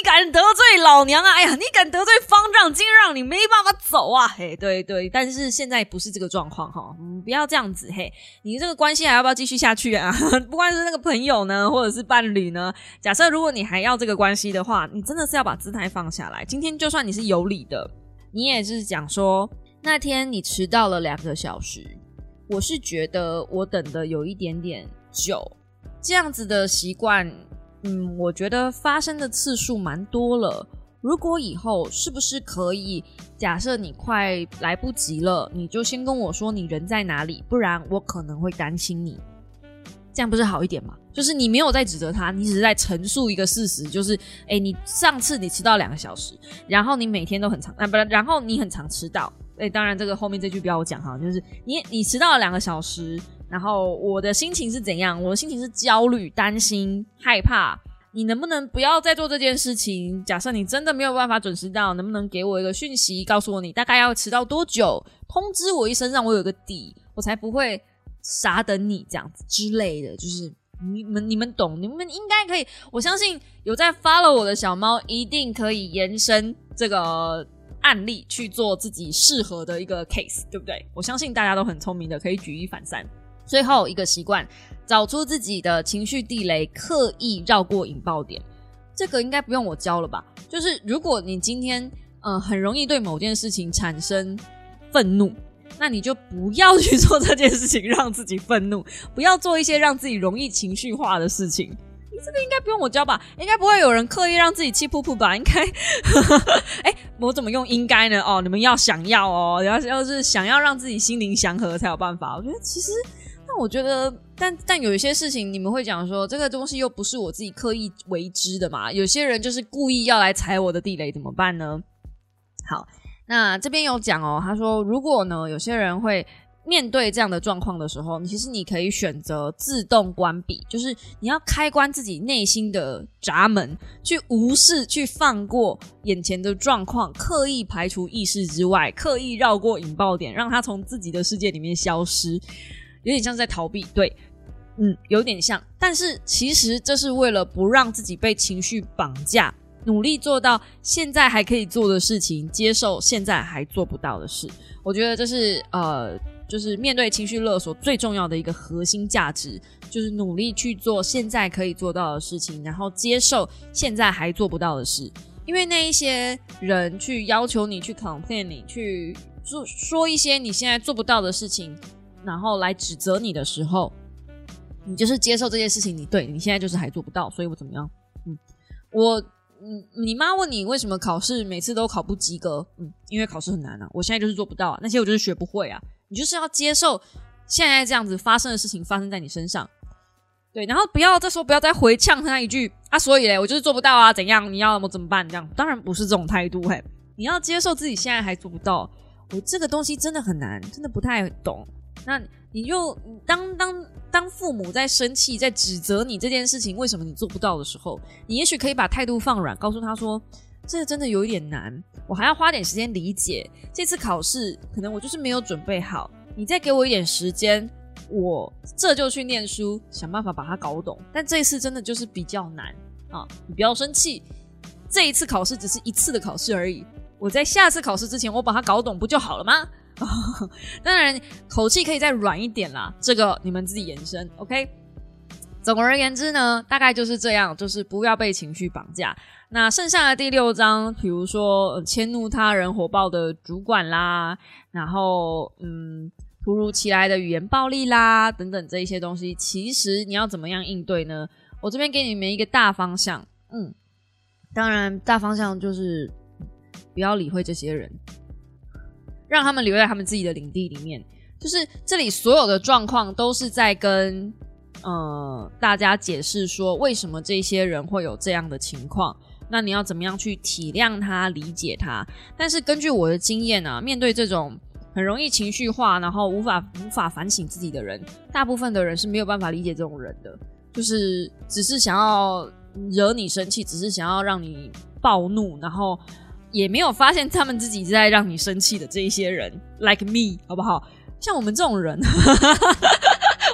敢得罪老娘啊？哎呀，你敢得罪方丈，今日让你没办法走啊！嘿，对对，但是现在不是这个状况哈，嗯，不要这样子嘿，你这个关系还要不要继续下去啊？不管是那个朋友呢，或者是伴侣呢，假设如果你还要这个关系的话，你真的是要把姿态放下来。今天就算你是有理的，你也是讲说那天你迟到了两个小时，我是觉得我等的有一点点久，这样子的习惯。嗯，我觉得发生的次数蛮多了。如果以后是不是可以，假设你快来不及了，你就先跟我说你人在哪里，不然我可能会担心你。这样不是好一点吗？就是你没有在指责他，你只是在陈述一个事实，就是诶，你上次你迟到两个小时，然后你每天都很常啊，不，然后你很常迟到。诶，当然这个后面这句不要我讲哈，就是你你迟到了两个小时。然后我的心情是怎样？我的心情是焦虑、担心、害怕。你能不能不要再做这件事情？假设你真的没有办法准时到，能不能给我一个讯息，告诉我你大概要迟到多久，通知我一声，让我有个底，我才不会傻等你这样子之类的。就是你们你们懂，你们应该可以。我相信有在 follow 我的小猫，一定可以延伸这个案例去做自己适合的一个 case， 对不对？我相信大家都很聪明的，可以举一反三。最后一个习惯，找出自己的情绪地雷，刻意绕过引爆点。这个应该不用我教了吧？就是如果你今天呃很容易对某件事情产生愤怒，那你就不要去做这件事情让自己愤怒，不要做一些让自己容易情绪化的事情。你这个应该不用我教吧？应该不会有人刻意让自己气噗噗吧？应该哎，我怎么用应该呢？哦，你们要想要哦，要要是想要让自己心灵祥和才有办法。我觉得其实但我觉得但但有一些事情你们会讲说这个东西又不是我自己刻意为之的嘛，有些人就是故意要来踩我的地雷，怎么办呢？好，那这边有讲哦，他说如果呢有些人会面对这样的状况的时候，其实你可以选择自动关闭，就是你要开关自己内心的闸门，去无视去放过眼前的状况，刻意排除意识之外，刻意绕过引爆点，让它从自己的世界里面消失，有点像是在逃避，对，嗯，有点像，但是其实这是为了不让自己被情绪绑架，努力做到现在还可以做的事情，接受现在还做不到的事。我觉得这是呃，就是面对情绪勒索最重要的一个核心价值，就是努力去做现在可以做到的事情，然后接受现在还做不到的事。因为那一些人去要求你，去 complain 你，去说一些你现在做不到的事情，然后来指责你的时候，你就是接受这件事情，你对你现在就是还做不到，所以我怎么样？嗯，我。嗯，你妈问你为什么考试每次都考不及格？嗯，因为考试很难啊，我现在就是做不到啊，那些我就是学不会啊。你就是要接受现在这样子发生的事情发生在你身上，对，然后不要这时候不要再回呛他一句啊，所以嘞，我就是做不到啊，怎样？你要我怎么办？这样当然不是这种态度，嘿，你要接受自己现在还做不到，我这个东西真的很难，真的不太懂。那你就当当当父母在生气在指责你这件事情为什么你做不到的时候，你也许可以把态度放软，告诉他说这个真的有一点难，我还要花点时间理解，这次考试可能我就是没有准备好，你再给我一点时间，我这就去念书想办法把它搞懂，但这一次真的就是比较难啊，你不要生气，这一次考试只是一次的考试而已，我在下次考试之前我把它搞懂不就好了吗？当然口气可以再软一点啦，这个你们自己延伸 OK。 总而言之呢，大概就是这样，就是不要被情绪绑架。那剩下的第六章，比如说、呃、迁怒他人火爆的主管啦，然后嗯突如其来的语言暴力啦等等这一些东西，其实你要怎么样应对呢？我这边给你们一个大方向，嗯，当然大方向就是不要理会这些人，让他们留在他们自己的领地里面，就是这里所有的状况都是在跟呃大家解释说为什么这些人会有这样的情况，那你要怎么样去体谅他理解他。但是根据我的经验啊，面对这种很容易情绪化然后无法无法反省自己的人，大部分的人是没有办法理解这种人的，就是只是想要惹你生气，只是想要让你暴怒，然后也没有发现他们自己在让你生气的这一些人 like me 好不好？像我们这种人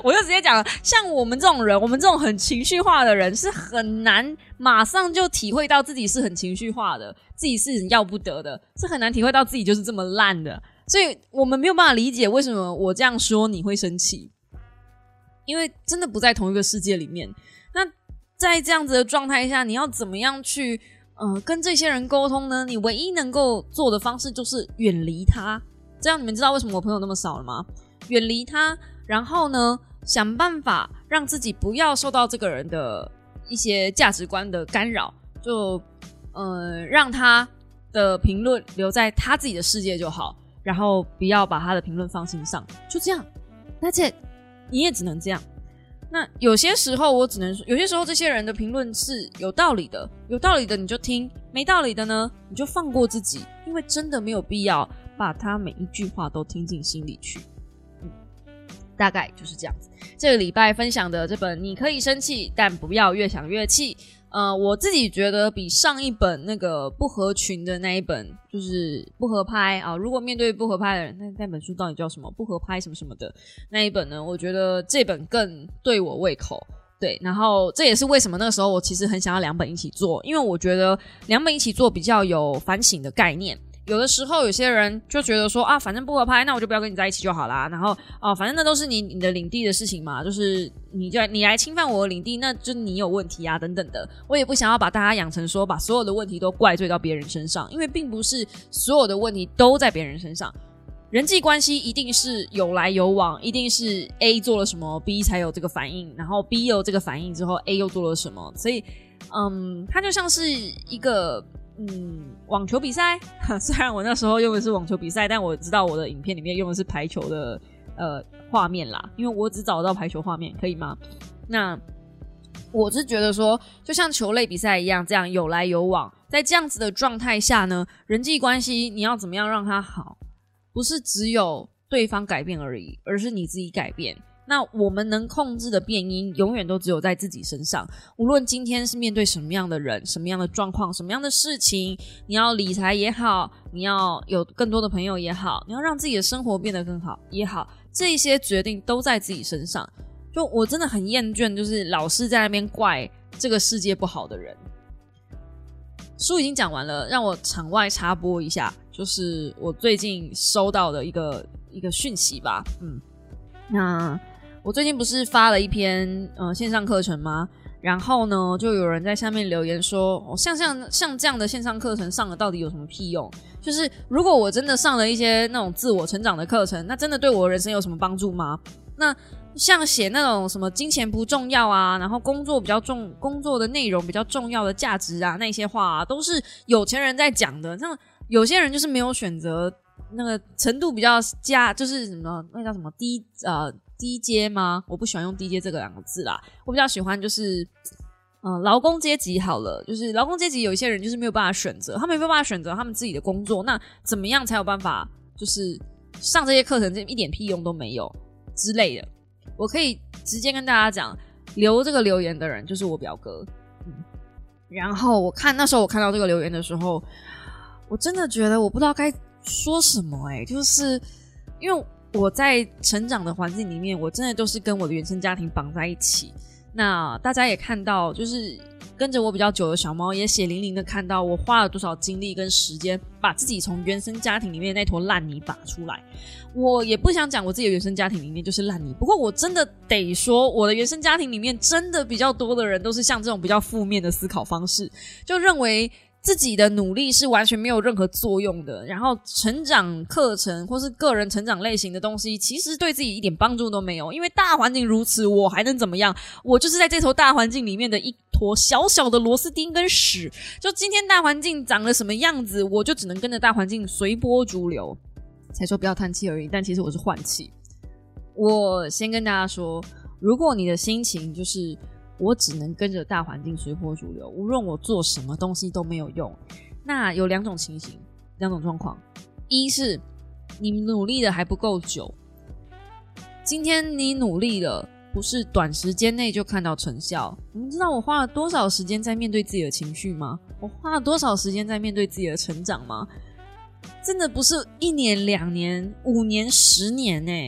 我就直接讲了，像我们这种人，我们这种很情绪化的人，是很难马上就体会到自己是很情绪化的，自己是很要不得的，是很难体会到自己就是这么烂的，所以我们没有办法理解为什么我这样说你会生气，因为真的不在同一个世界里面。那在这样子的状态下，你要怎么样去呃跟这些人沟通呢？你唯一能够做的方式就是远离他。这样你们知道为什么我朋友那么少了吗？远离他，然后呢，想办法让自己不要受到这个人的一些价值观的干扰，就呃让他的评论留在他自己的世界就好，然后不要把他的评论放心上，就这样。That's it， 你也只能这样。那有些时候我只能说，有些时候这些人的评论是有道理的，有道理的你就听，没道理的呢，你就放过自己，因为真的没有必要把他每一句话都听进心里去。嗯，大概就是这样子。这个礼拜分享的这本《你可以生气，但不要越想越气》，呃，我自己觉得比上一本那个不合群的那一本，就是不合拍啊。如果面对不合拍的人，那那本书到底叫什么？不合拍什么什么的那一本呢？我觉得这本更对我胃口。对，然后这也是为什么那个时候我其实很想要两本一起做，因为我觉得两本一起做比较有反省的概念。有的时候有些人就觉得说啊，反正不合拍，那我就不要跟你在一起就好啦。然后哦，反正那都是你你的领地的事情嘛，就是你就你来侵犯我的领地，那就你有问题啊等等的。我也不想要把大家养成说把所有的问题都怪罪到别人身上，因为并不是所有的问题都在别人身上。人际关系一定是有来有往，一定是 A 做了什么 B 才有这个反应，然后 B 有这个反应之后 A 又做了什么，所以嗯，它就像是一个嗯，网球比赛，虽然我那时候用的是网球比赛，但我知道我的影片里面用的是排球的呃画面啦，因为我只找到排球画面，可以吗？那我是觉得说，就像球类比赛一样，这样有来有往，在这样子的状态下呢，人际关系你要怎么样让它好，不是只有对方改变而已，而是你自己改变。那我们能控制的变因永远都只有在自己身上，无论今天是面对什么样的人，什么样的状况，什么样的事情，你要理财也好，你要有更多的朋友也好，你要让自己的生活变得更好也好，这些决定都在自己身上。就我真的很厌倦就是老是在那边怪这个世界不好的人。书已经讲完了，让我场外插播一下，就是我最近收到的一个一个讯息吧。嗯，那我最近不是发了一篇呃线上课程吗？然后呢，就有人在下面留言说，哦、像像像这样的线上课程上了到底有什么屁用？就是如果我真的上了一些那种自我成长的课程，那真的对我的人生有什么帮助吗？那像写那种什么金钱不重要啊，然后工作比较重，工作的内容比较重要的价值啊，那些话啊，都是有钱人在讲的。像有些人就是没有选择那个程度比较加，就是什么那叫什么低呃。低阶吗？我不喜欢用低阶这个两个字啦，我比较喜欢就是呃劳工阶级好了，就是劳工阶级有一些人就是没有办法选择，他们没有办法选择他们自己的工作，那怎么样才有办法就是上这些课程一点屁用都没有之类的。我可以直接跟大家讲，留这个留言的人就是我表哥。嗯，然后我看那时候我看到这个留言的时候，我真的觉得我不知道该说什么欸，就是因为我在成长的环境里面，我真的都是跟我的原生家庭绑在一起。那大家也看到，就是跟着我比较久的小猫也血淋淋的看到我花了多少精力跟时间把自己从原生家庭里面那坨烂泥拔出来。我也不想讲我自己的原生家庭里面就是烂泥，不过我真的得说，我的原生家庭里面真的比较多的人都是像这种比较负面的思考方式，就认为自己的努力是完全没有任何作用的，然后成长课程或是个人成长类型的东西其实对自己一点帮助都没有，因为大环境如此，我还能怎么样？我就是在这头大环境里面的一坨小小的螺丝钉跟屎，就今天大环境长了什么样子，我就只能跟着大环境随波逐流，才说不要叹气而已，但其实我是换气。我先跟大家说，如果你的心情就是我只能跟着大环境随波逐流，无论我做什么东西都没有用，那有两种情形，两种状况。一是你努力的还不够久，今天你努力了，不是短时间内就看到成效。你们知道我花了多少时间在面对自己的情绪吗？我花了多少时间在面对自己的成长吗？真的不是一年、两年、五年、十年欸，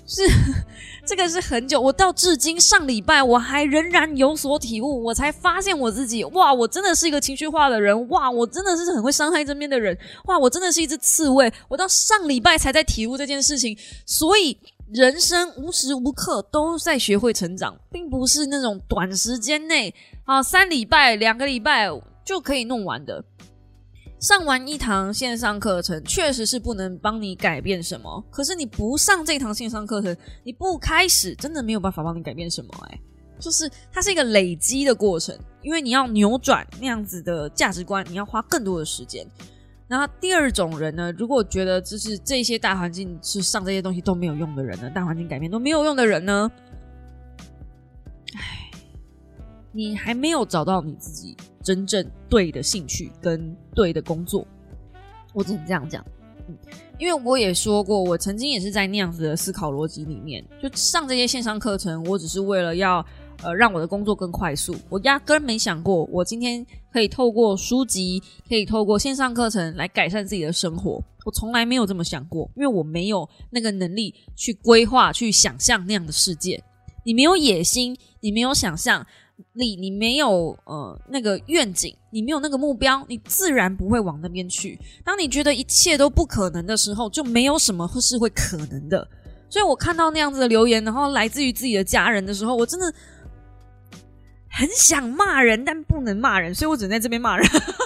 是这个是很久，我到至今上礼拜我还仍然有所体悟，我才发现我自己，哇，我真的是一个情绪化的人，哇，我真的是很会伤害身边的人，哇，我真的是一只刺猬，我到上礼拜才在体悟这件事情。所以人生无时无刻都在学会成长，并不是那种短时间内啊，三礼拜两个礼拜就可以弄完的。上完一堂线上课程确实是不能帮你改变什么，可是你不上这堂线上课程，你不开始真的没有办法帮你改变什么欸，就是它是一个累积的过程，因为你要扭转那样子的价值观，你要花更多的时间。然后第二种人呢，如果觉得就是这些大环境是上这些东西都没有用的人呢，大环境改变都没有用的人呢，唉，你还没有找到你自己真正对的兴趣跟对的工作，我只能这样讲。嗯，因为我也说过，我曾经也是在那样子的思考逻辑里面，就上这些线上课程，我只是为了要呃让我的工作更快速，我压根没想过我今天可以透过书籍，可以透过线上课程来改善自己的生活，我从来没有这么想过，因为我没有那个能力去规划去想象那样的世界。你没有野心，你没有想象力，你没有呃那个愿景，你没有那个目标，你自然不会往那边去。当你觉得一切都不可能的时候，就没有什么是会可能的。所以我看到那样子的留言，然后来自于自己的家人的时候，我真的很想骂人，但不能骂人，所以我只能在这边骂人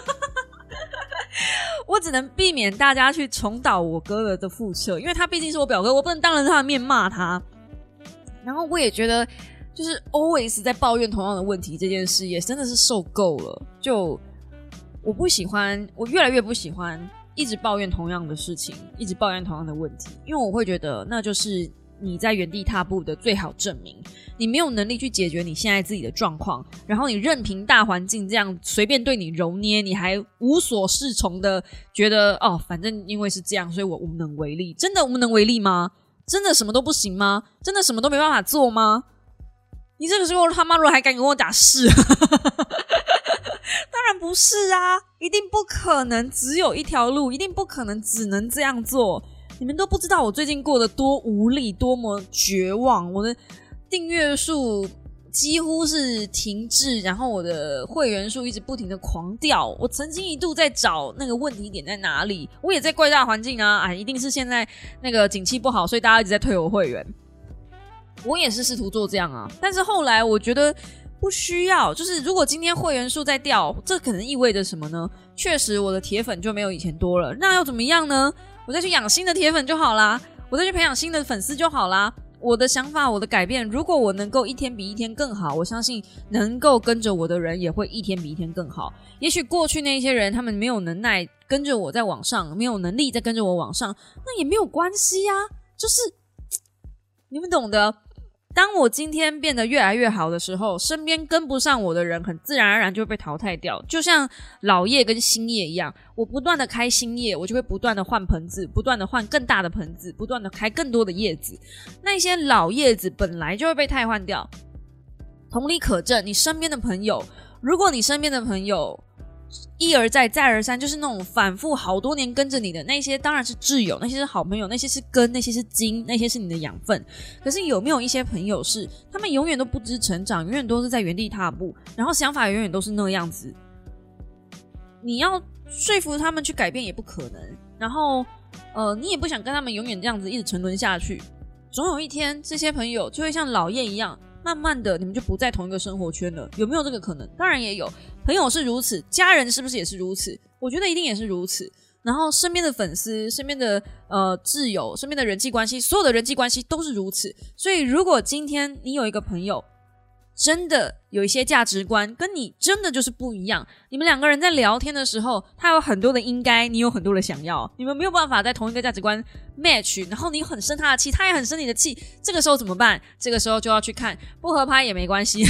我只能避免大家去重蹈我哥哥的覆辙，因为他毕竟是我表哥，我不能当着他的面骂他。然后我也觉得就是 always 在抱怨同样的问题这件事也真的是受够了，就我不喜欢，我越来越不喜欢一直抱怨同样的事情，一直抱怨同样的问题，因为我会觉得那就是你在原地踏步的最好证明。你没有能力去解决你现在自己的状况，然后你任凭大环境这样随便对你揉捏，你还无所适从的觉得哦，反正因为是这样，所以我无能为力。真的无能为力吗？真的什么都不行吗？真的什么都没办法做吗？你这个时候他妈如果还敢跟我打是当然不是啊，一定不可能只有一条路，一定不可能只能这样做。你们都不知道我最近过得多无力，多么绝望，我的订阅数几乎是停滞，然后我的会员数一直不停的狂掉。我曾经一度在找那个问题点在哪里，我也在怪大环境啊，啊，一定是现在那个景气不好，所以大家一直在退我会员。我也是试图做这样啊，但是后来我觉得不需要，就是如果今天会员数在掉，这可能意味着什么呢？确实我的铁粉就没有以前多了，那又怎么样呢？我再去养新的铁粉就好啦，我再去培养新的粉丝就好啦。我的想法，我的改变，如果我能够一天比一天更好，我相信能够跟着我的人也会一天比一天更好。也许过去那些人他们没有能耐跟着我在往上，没有能力再跟着我往上，那也没有关系啊，就是你们懂的。当我今天变得越来越好的时候，身边跟不上我的人很自然而然就会被淘汰掉，就像老叶跟新叶一样，我不断的开新叶，我就会不断的换盆子，不断的换更大的盆子，不断的开更多的叶子，那些老叶子本来就会被汰换掉。同理可证，你身边的朋友，如果你身边的朋友一而再再而三，就是那种反复好多年跟着你的那些，当然是挚友，那些是好朋友，那些是根，那些是筋，那些是你的养分。可是有没有一些朋友是他们永远都不知成长，永远都是在原地踏步，然后想法永远都是那样子，你要说服他们去改变也不可能，然后呃，你也不想跟他们永远这样子一直沉沦下去，总有一天这些朋友就会像老叶一样，慢慢的你们就不在同一个生活圈了。有没有这个可能？当然也有，朋友是如此，家人是不是也是如此？我觉得一定也是如此。然后身边的粉丝，身边的呃挚友，身边的人际关系，所有的人际关系都是如此。所以如果今天你有一个朋友真的有一些价值观跟你真的就是不一样，你们两个人在聊天的时候，他有很多的应该，你有很多的想要，你们没有办法在同一个价值观 match， 然后你很生他的气，他也很生你的气，这个时候怎么办？这个时候就要去看，不合拍也没关系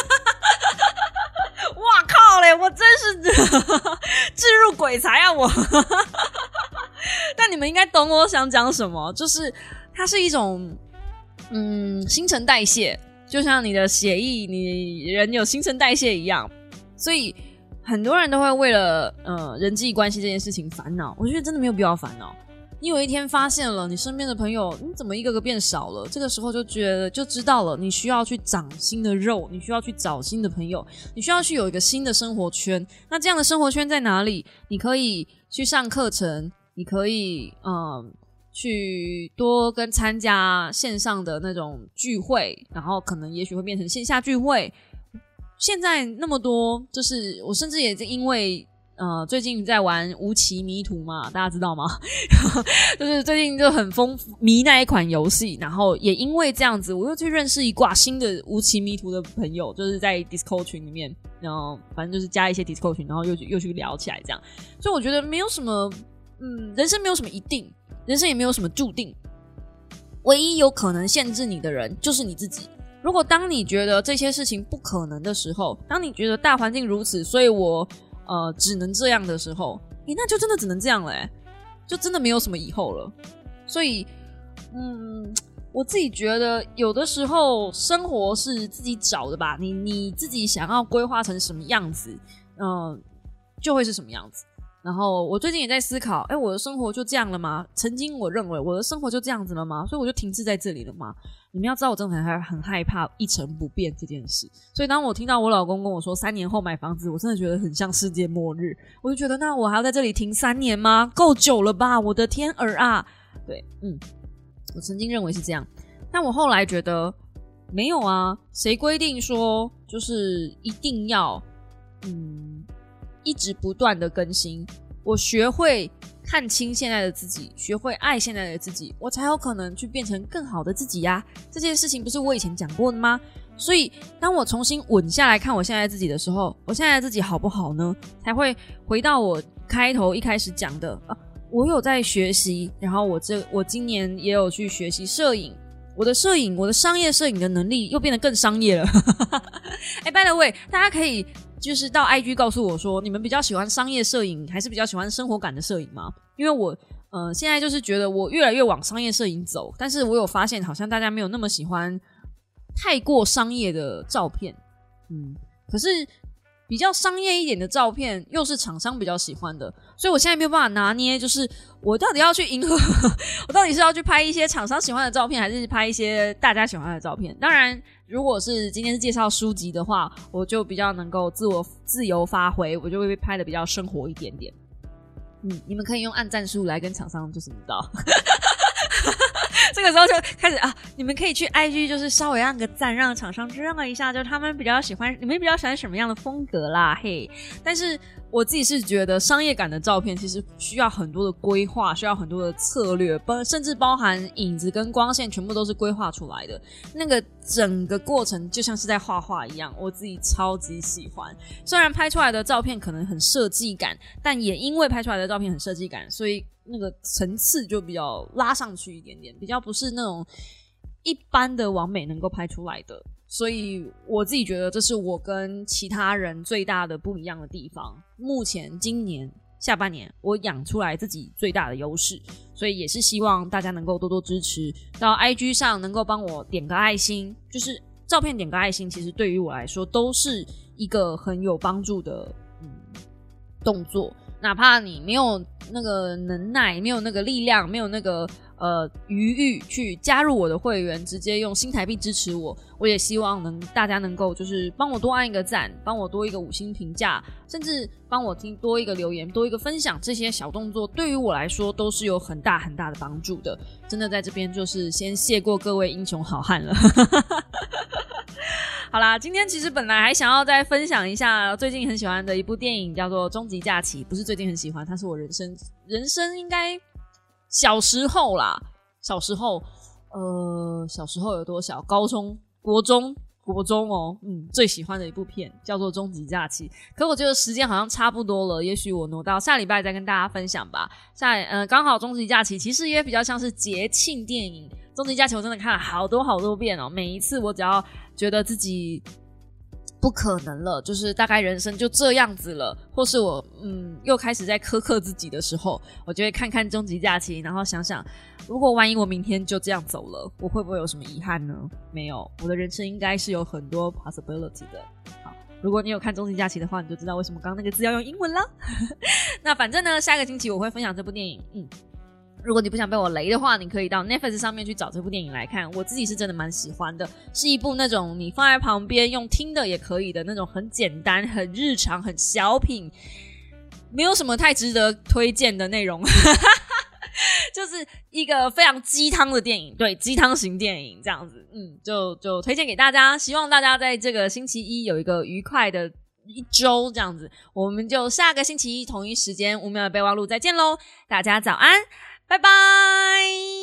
哇靠嘞，我真是置入鬼才啊我但你们应该懂我想讲什么，就是它是一种嗯新陈代谢，就像你的血液，你人有新陈代谢一样，所以很多人都会为了呃人际关系这件事情烦恼。我觉得真的没有必要烦恼， 你有一天发现了你身边的朋友你怎么一个个变少了，这个时候就觉得就知道了你需要去长新的肉，你需要去找新的朋友，你需要去有一个新的生活圈。那这样的生活圈在哪里？你可以去上课程，你可以嗯去多跟参加线上的那种聚会，然后可能也许会变成线下聚会。现在那么多，就是我甚至也是因为呃最近在玩无期迷途嘛，大家知道吗？就是最近就很疯迷那一款游戏，然后也因为这样子，我又去认识一挂新的无期迷途的朋友，就是在 Discord 群里面，然后反正就是加一些 Discord 群，然后又去又去聊起来这样。所以我觉得没有什么，嗯，人生没有什么一定。人生也没有什么注定，唯一有可能限制你的人就是你自己。如果当你觉得这些事情不可能的时候，当你觉得大环境如此，所以我呃只能这样的时候，诶，那就真的只能这样了，诶，就真的没有什么以后了。所以，嗯，我自己觉得有的时候生活是自己找的吧，你你自己想要规划成什么样子，嗯、呃，就会是什么样子。然后我最近也在思考，哎，我的生活就这样了吗？曾经我认为我的生活就这样子了吗？所以我就停滞在这里了吗？你们要知道，我真的很很害怕一成不变这件事。所以当我听到我老公跟我说三年后买房子，我真的觉得很像世界末日。我就觉得，那我还要在这里停三年吗？够久了吧，我的天儿啊！对，嗯，我曾经认为是这样，但我后来觉得没有啊，谁规定说就是一定要嗯一直不断的更新？我学会看清现在的自己，学会爱现在的自己，我才有可能去变成更好的自己呀。这件事情不是我以前讲过的吗？所以当我重新稳下来看我现在自己的时候，我现在的自己好不好呢？才会回到我开头一开始讲的啊，我有在学习，然后我这我今年也有去学习摄影，我的摄影，我的商业摄影的能力又变得更商业了。哎 ，by the way， 大家可以就是到 I G 告诉我说，你们比较喜欢商业摄影，还是比较喜欢生活感的摄影吗？因为我呃现在就是觉得我越来越往商业摄影走，但是我有发现好像大家没有那么喜欢太过商业的照片，嗯，可是比较商业一点的照片又是厂商比较喜欢的，所以我现在没有办法拿捏，就是我到底要去迎合我到底是要去拍一些厂商喜欢的照片，还是拍一些大家喜欢的照片。当然如果是今天是介绍书籍的话，我就比较能够自我自由发挥，我就会拍的比较生活一点点。嗯，你们可以用按赞数来跟厂商就是你知道这个时候就开始啊，你们可以去 I G 就是稍微按个赞，让厂商知道一下，就他们比较喜欢，你们比较喜欢什么样的风格啦，嘿。但是我自己是觉得商业感的照片其实需要很多的规划，需要很多的策略，甚至包含影子跟光线全部都是规划出来的。那个整个过程就像是在画画一样，我自己超级喜欢。虽然拍出来的照片可能很设计感，但也因为拍出来的照片很设计感，所以那个层次就比较拉上去一点点，比较不是那种一般的网美能够拍出来的。所以我自己觉得这是我跟其他人最大的不一样的地方。目前今年下半年我养出来自己最大的优势，所以也是希望大家能够多多支持，到 I G 上能够帮我点个爱心，就是照片点个爱心，其实对于我来说都是一个很有帮助的嗯动作。哪怕你没有那个能耐，没有那个力量，没有那个呃余裕去加入我的会员，直接用新台币支持我，我也希望能大家能够就是帮我多按一个赞，帮我多一个五星评价，甚至帮我听多一个留言，多一个分享，这些小动作对于我来说都是有很大很大的帮助的。真的在这边就是先谢过各位英雄好汉了。好啦，今天其实本来还想要再分享一下最近很喜欢的一部电影，叫做《终极假期》。不是最近很喜欢，它是我人生人生应该小时候啦，小时候呃，小时候有多小？高中、国中、国中哦，嗯，最喜欢的一部片叫做《终极假期》。可我觉得时间好像差不多了，也许我挪到下礼拜再跟大家分享吧。下呃，刚好《终极假期》其实也比较像是节庆电影。终极假期我真的看了好多好多遍哦，每一次我只要觉得自己不可能了，就是大概人生就这样子了，或是我嗯又开始在苛刻自己的时候，我就会看看终极假期，然后想想如果万一我明天就这样走了，我会不会有什么遗憾呢？没有，我的人生应该是有很多 possibility 的。好，如果你有看终极假期的话，你就知道为什么刚刚那个字要用英文啦。那反正呢，下个星期我会分享这部电影。嗯， 如果你不想被我雷的话，你可以到 Netflix 上面去找这部电影来看，我自己是真的蛮喜欢的，是一部那种你放在旁边用听的也可以的那种很简单很日常很小品，没有什么太值得推荐的内容就是一个非常鸡汤的电影，对，鸡汤型电影这样子，嗯，就就推荐给大家，希望大家在这个星期一有一个愉快的一周这样子，我们就下个星期一同一时间五秒的备忘录再见咯，大家早安，拜拜。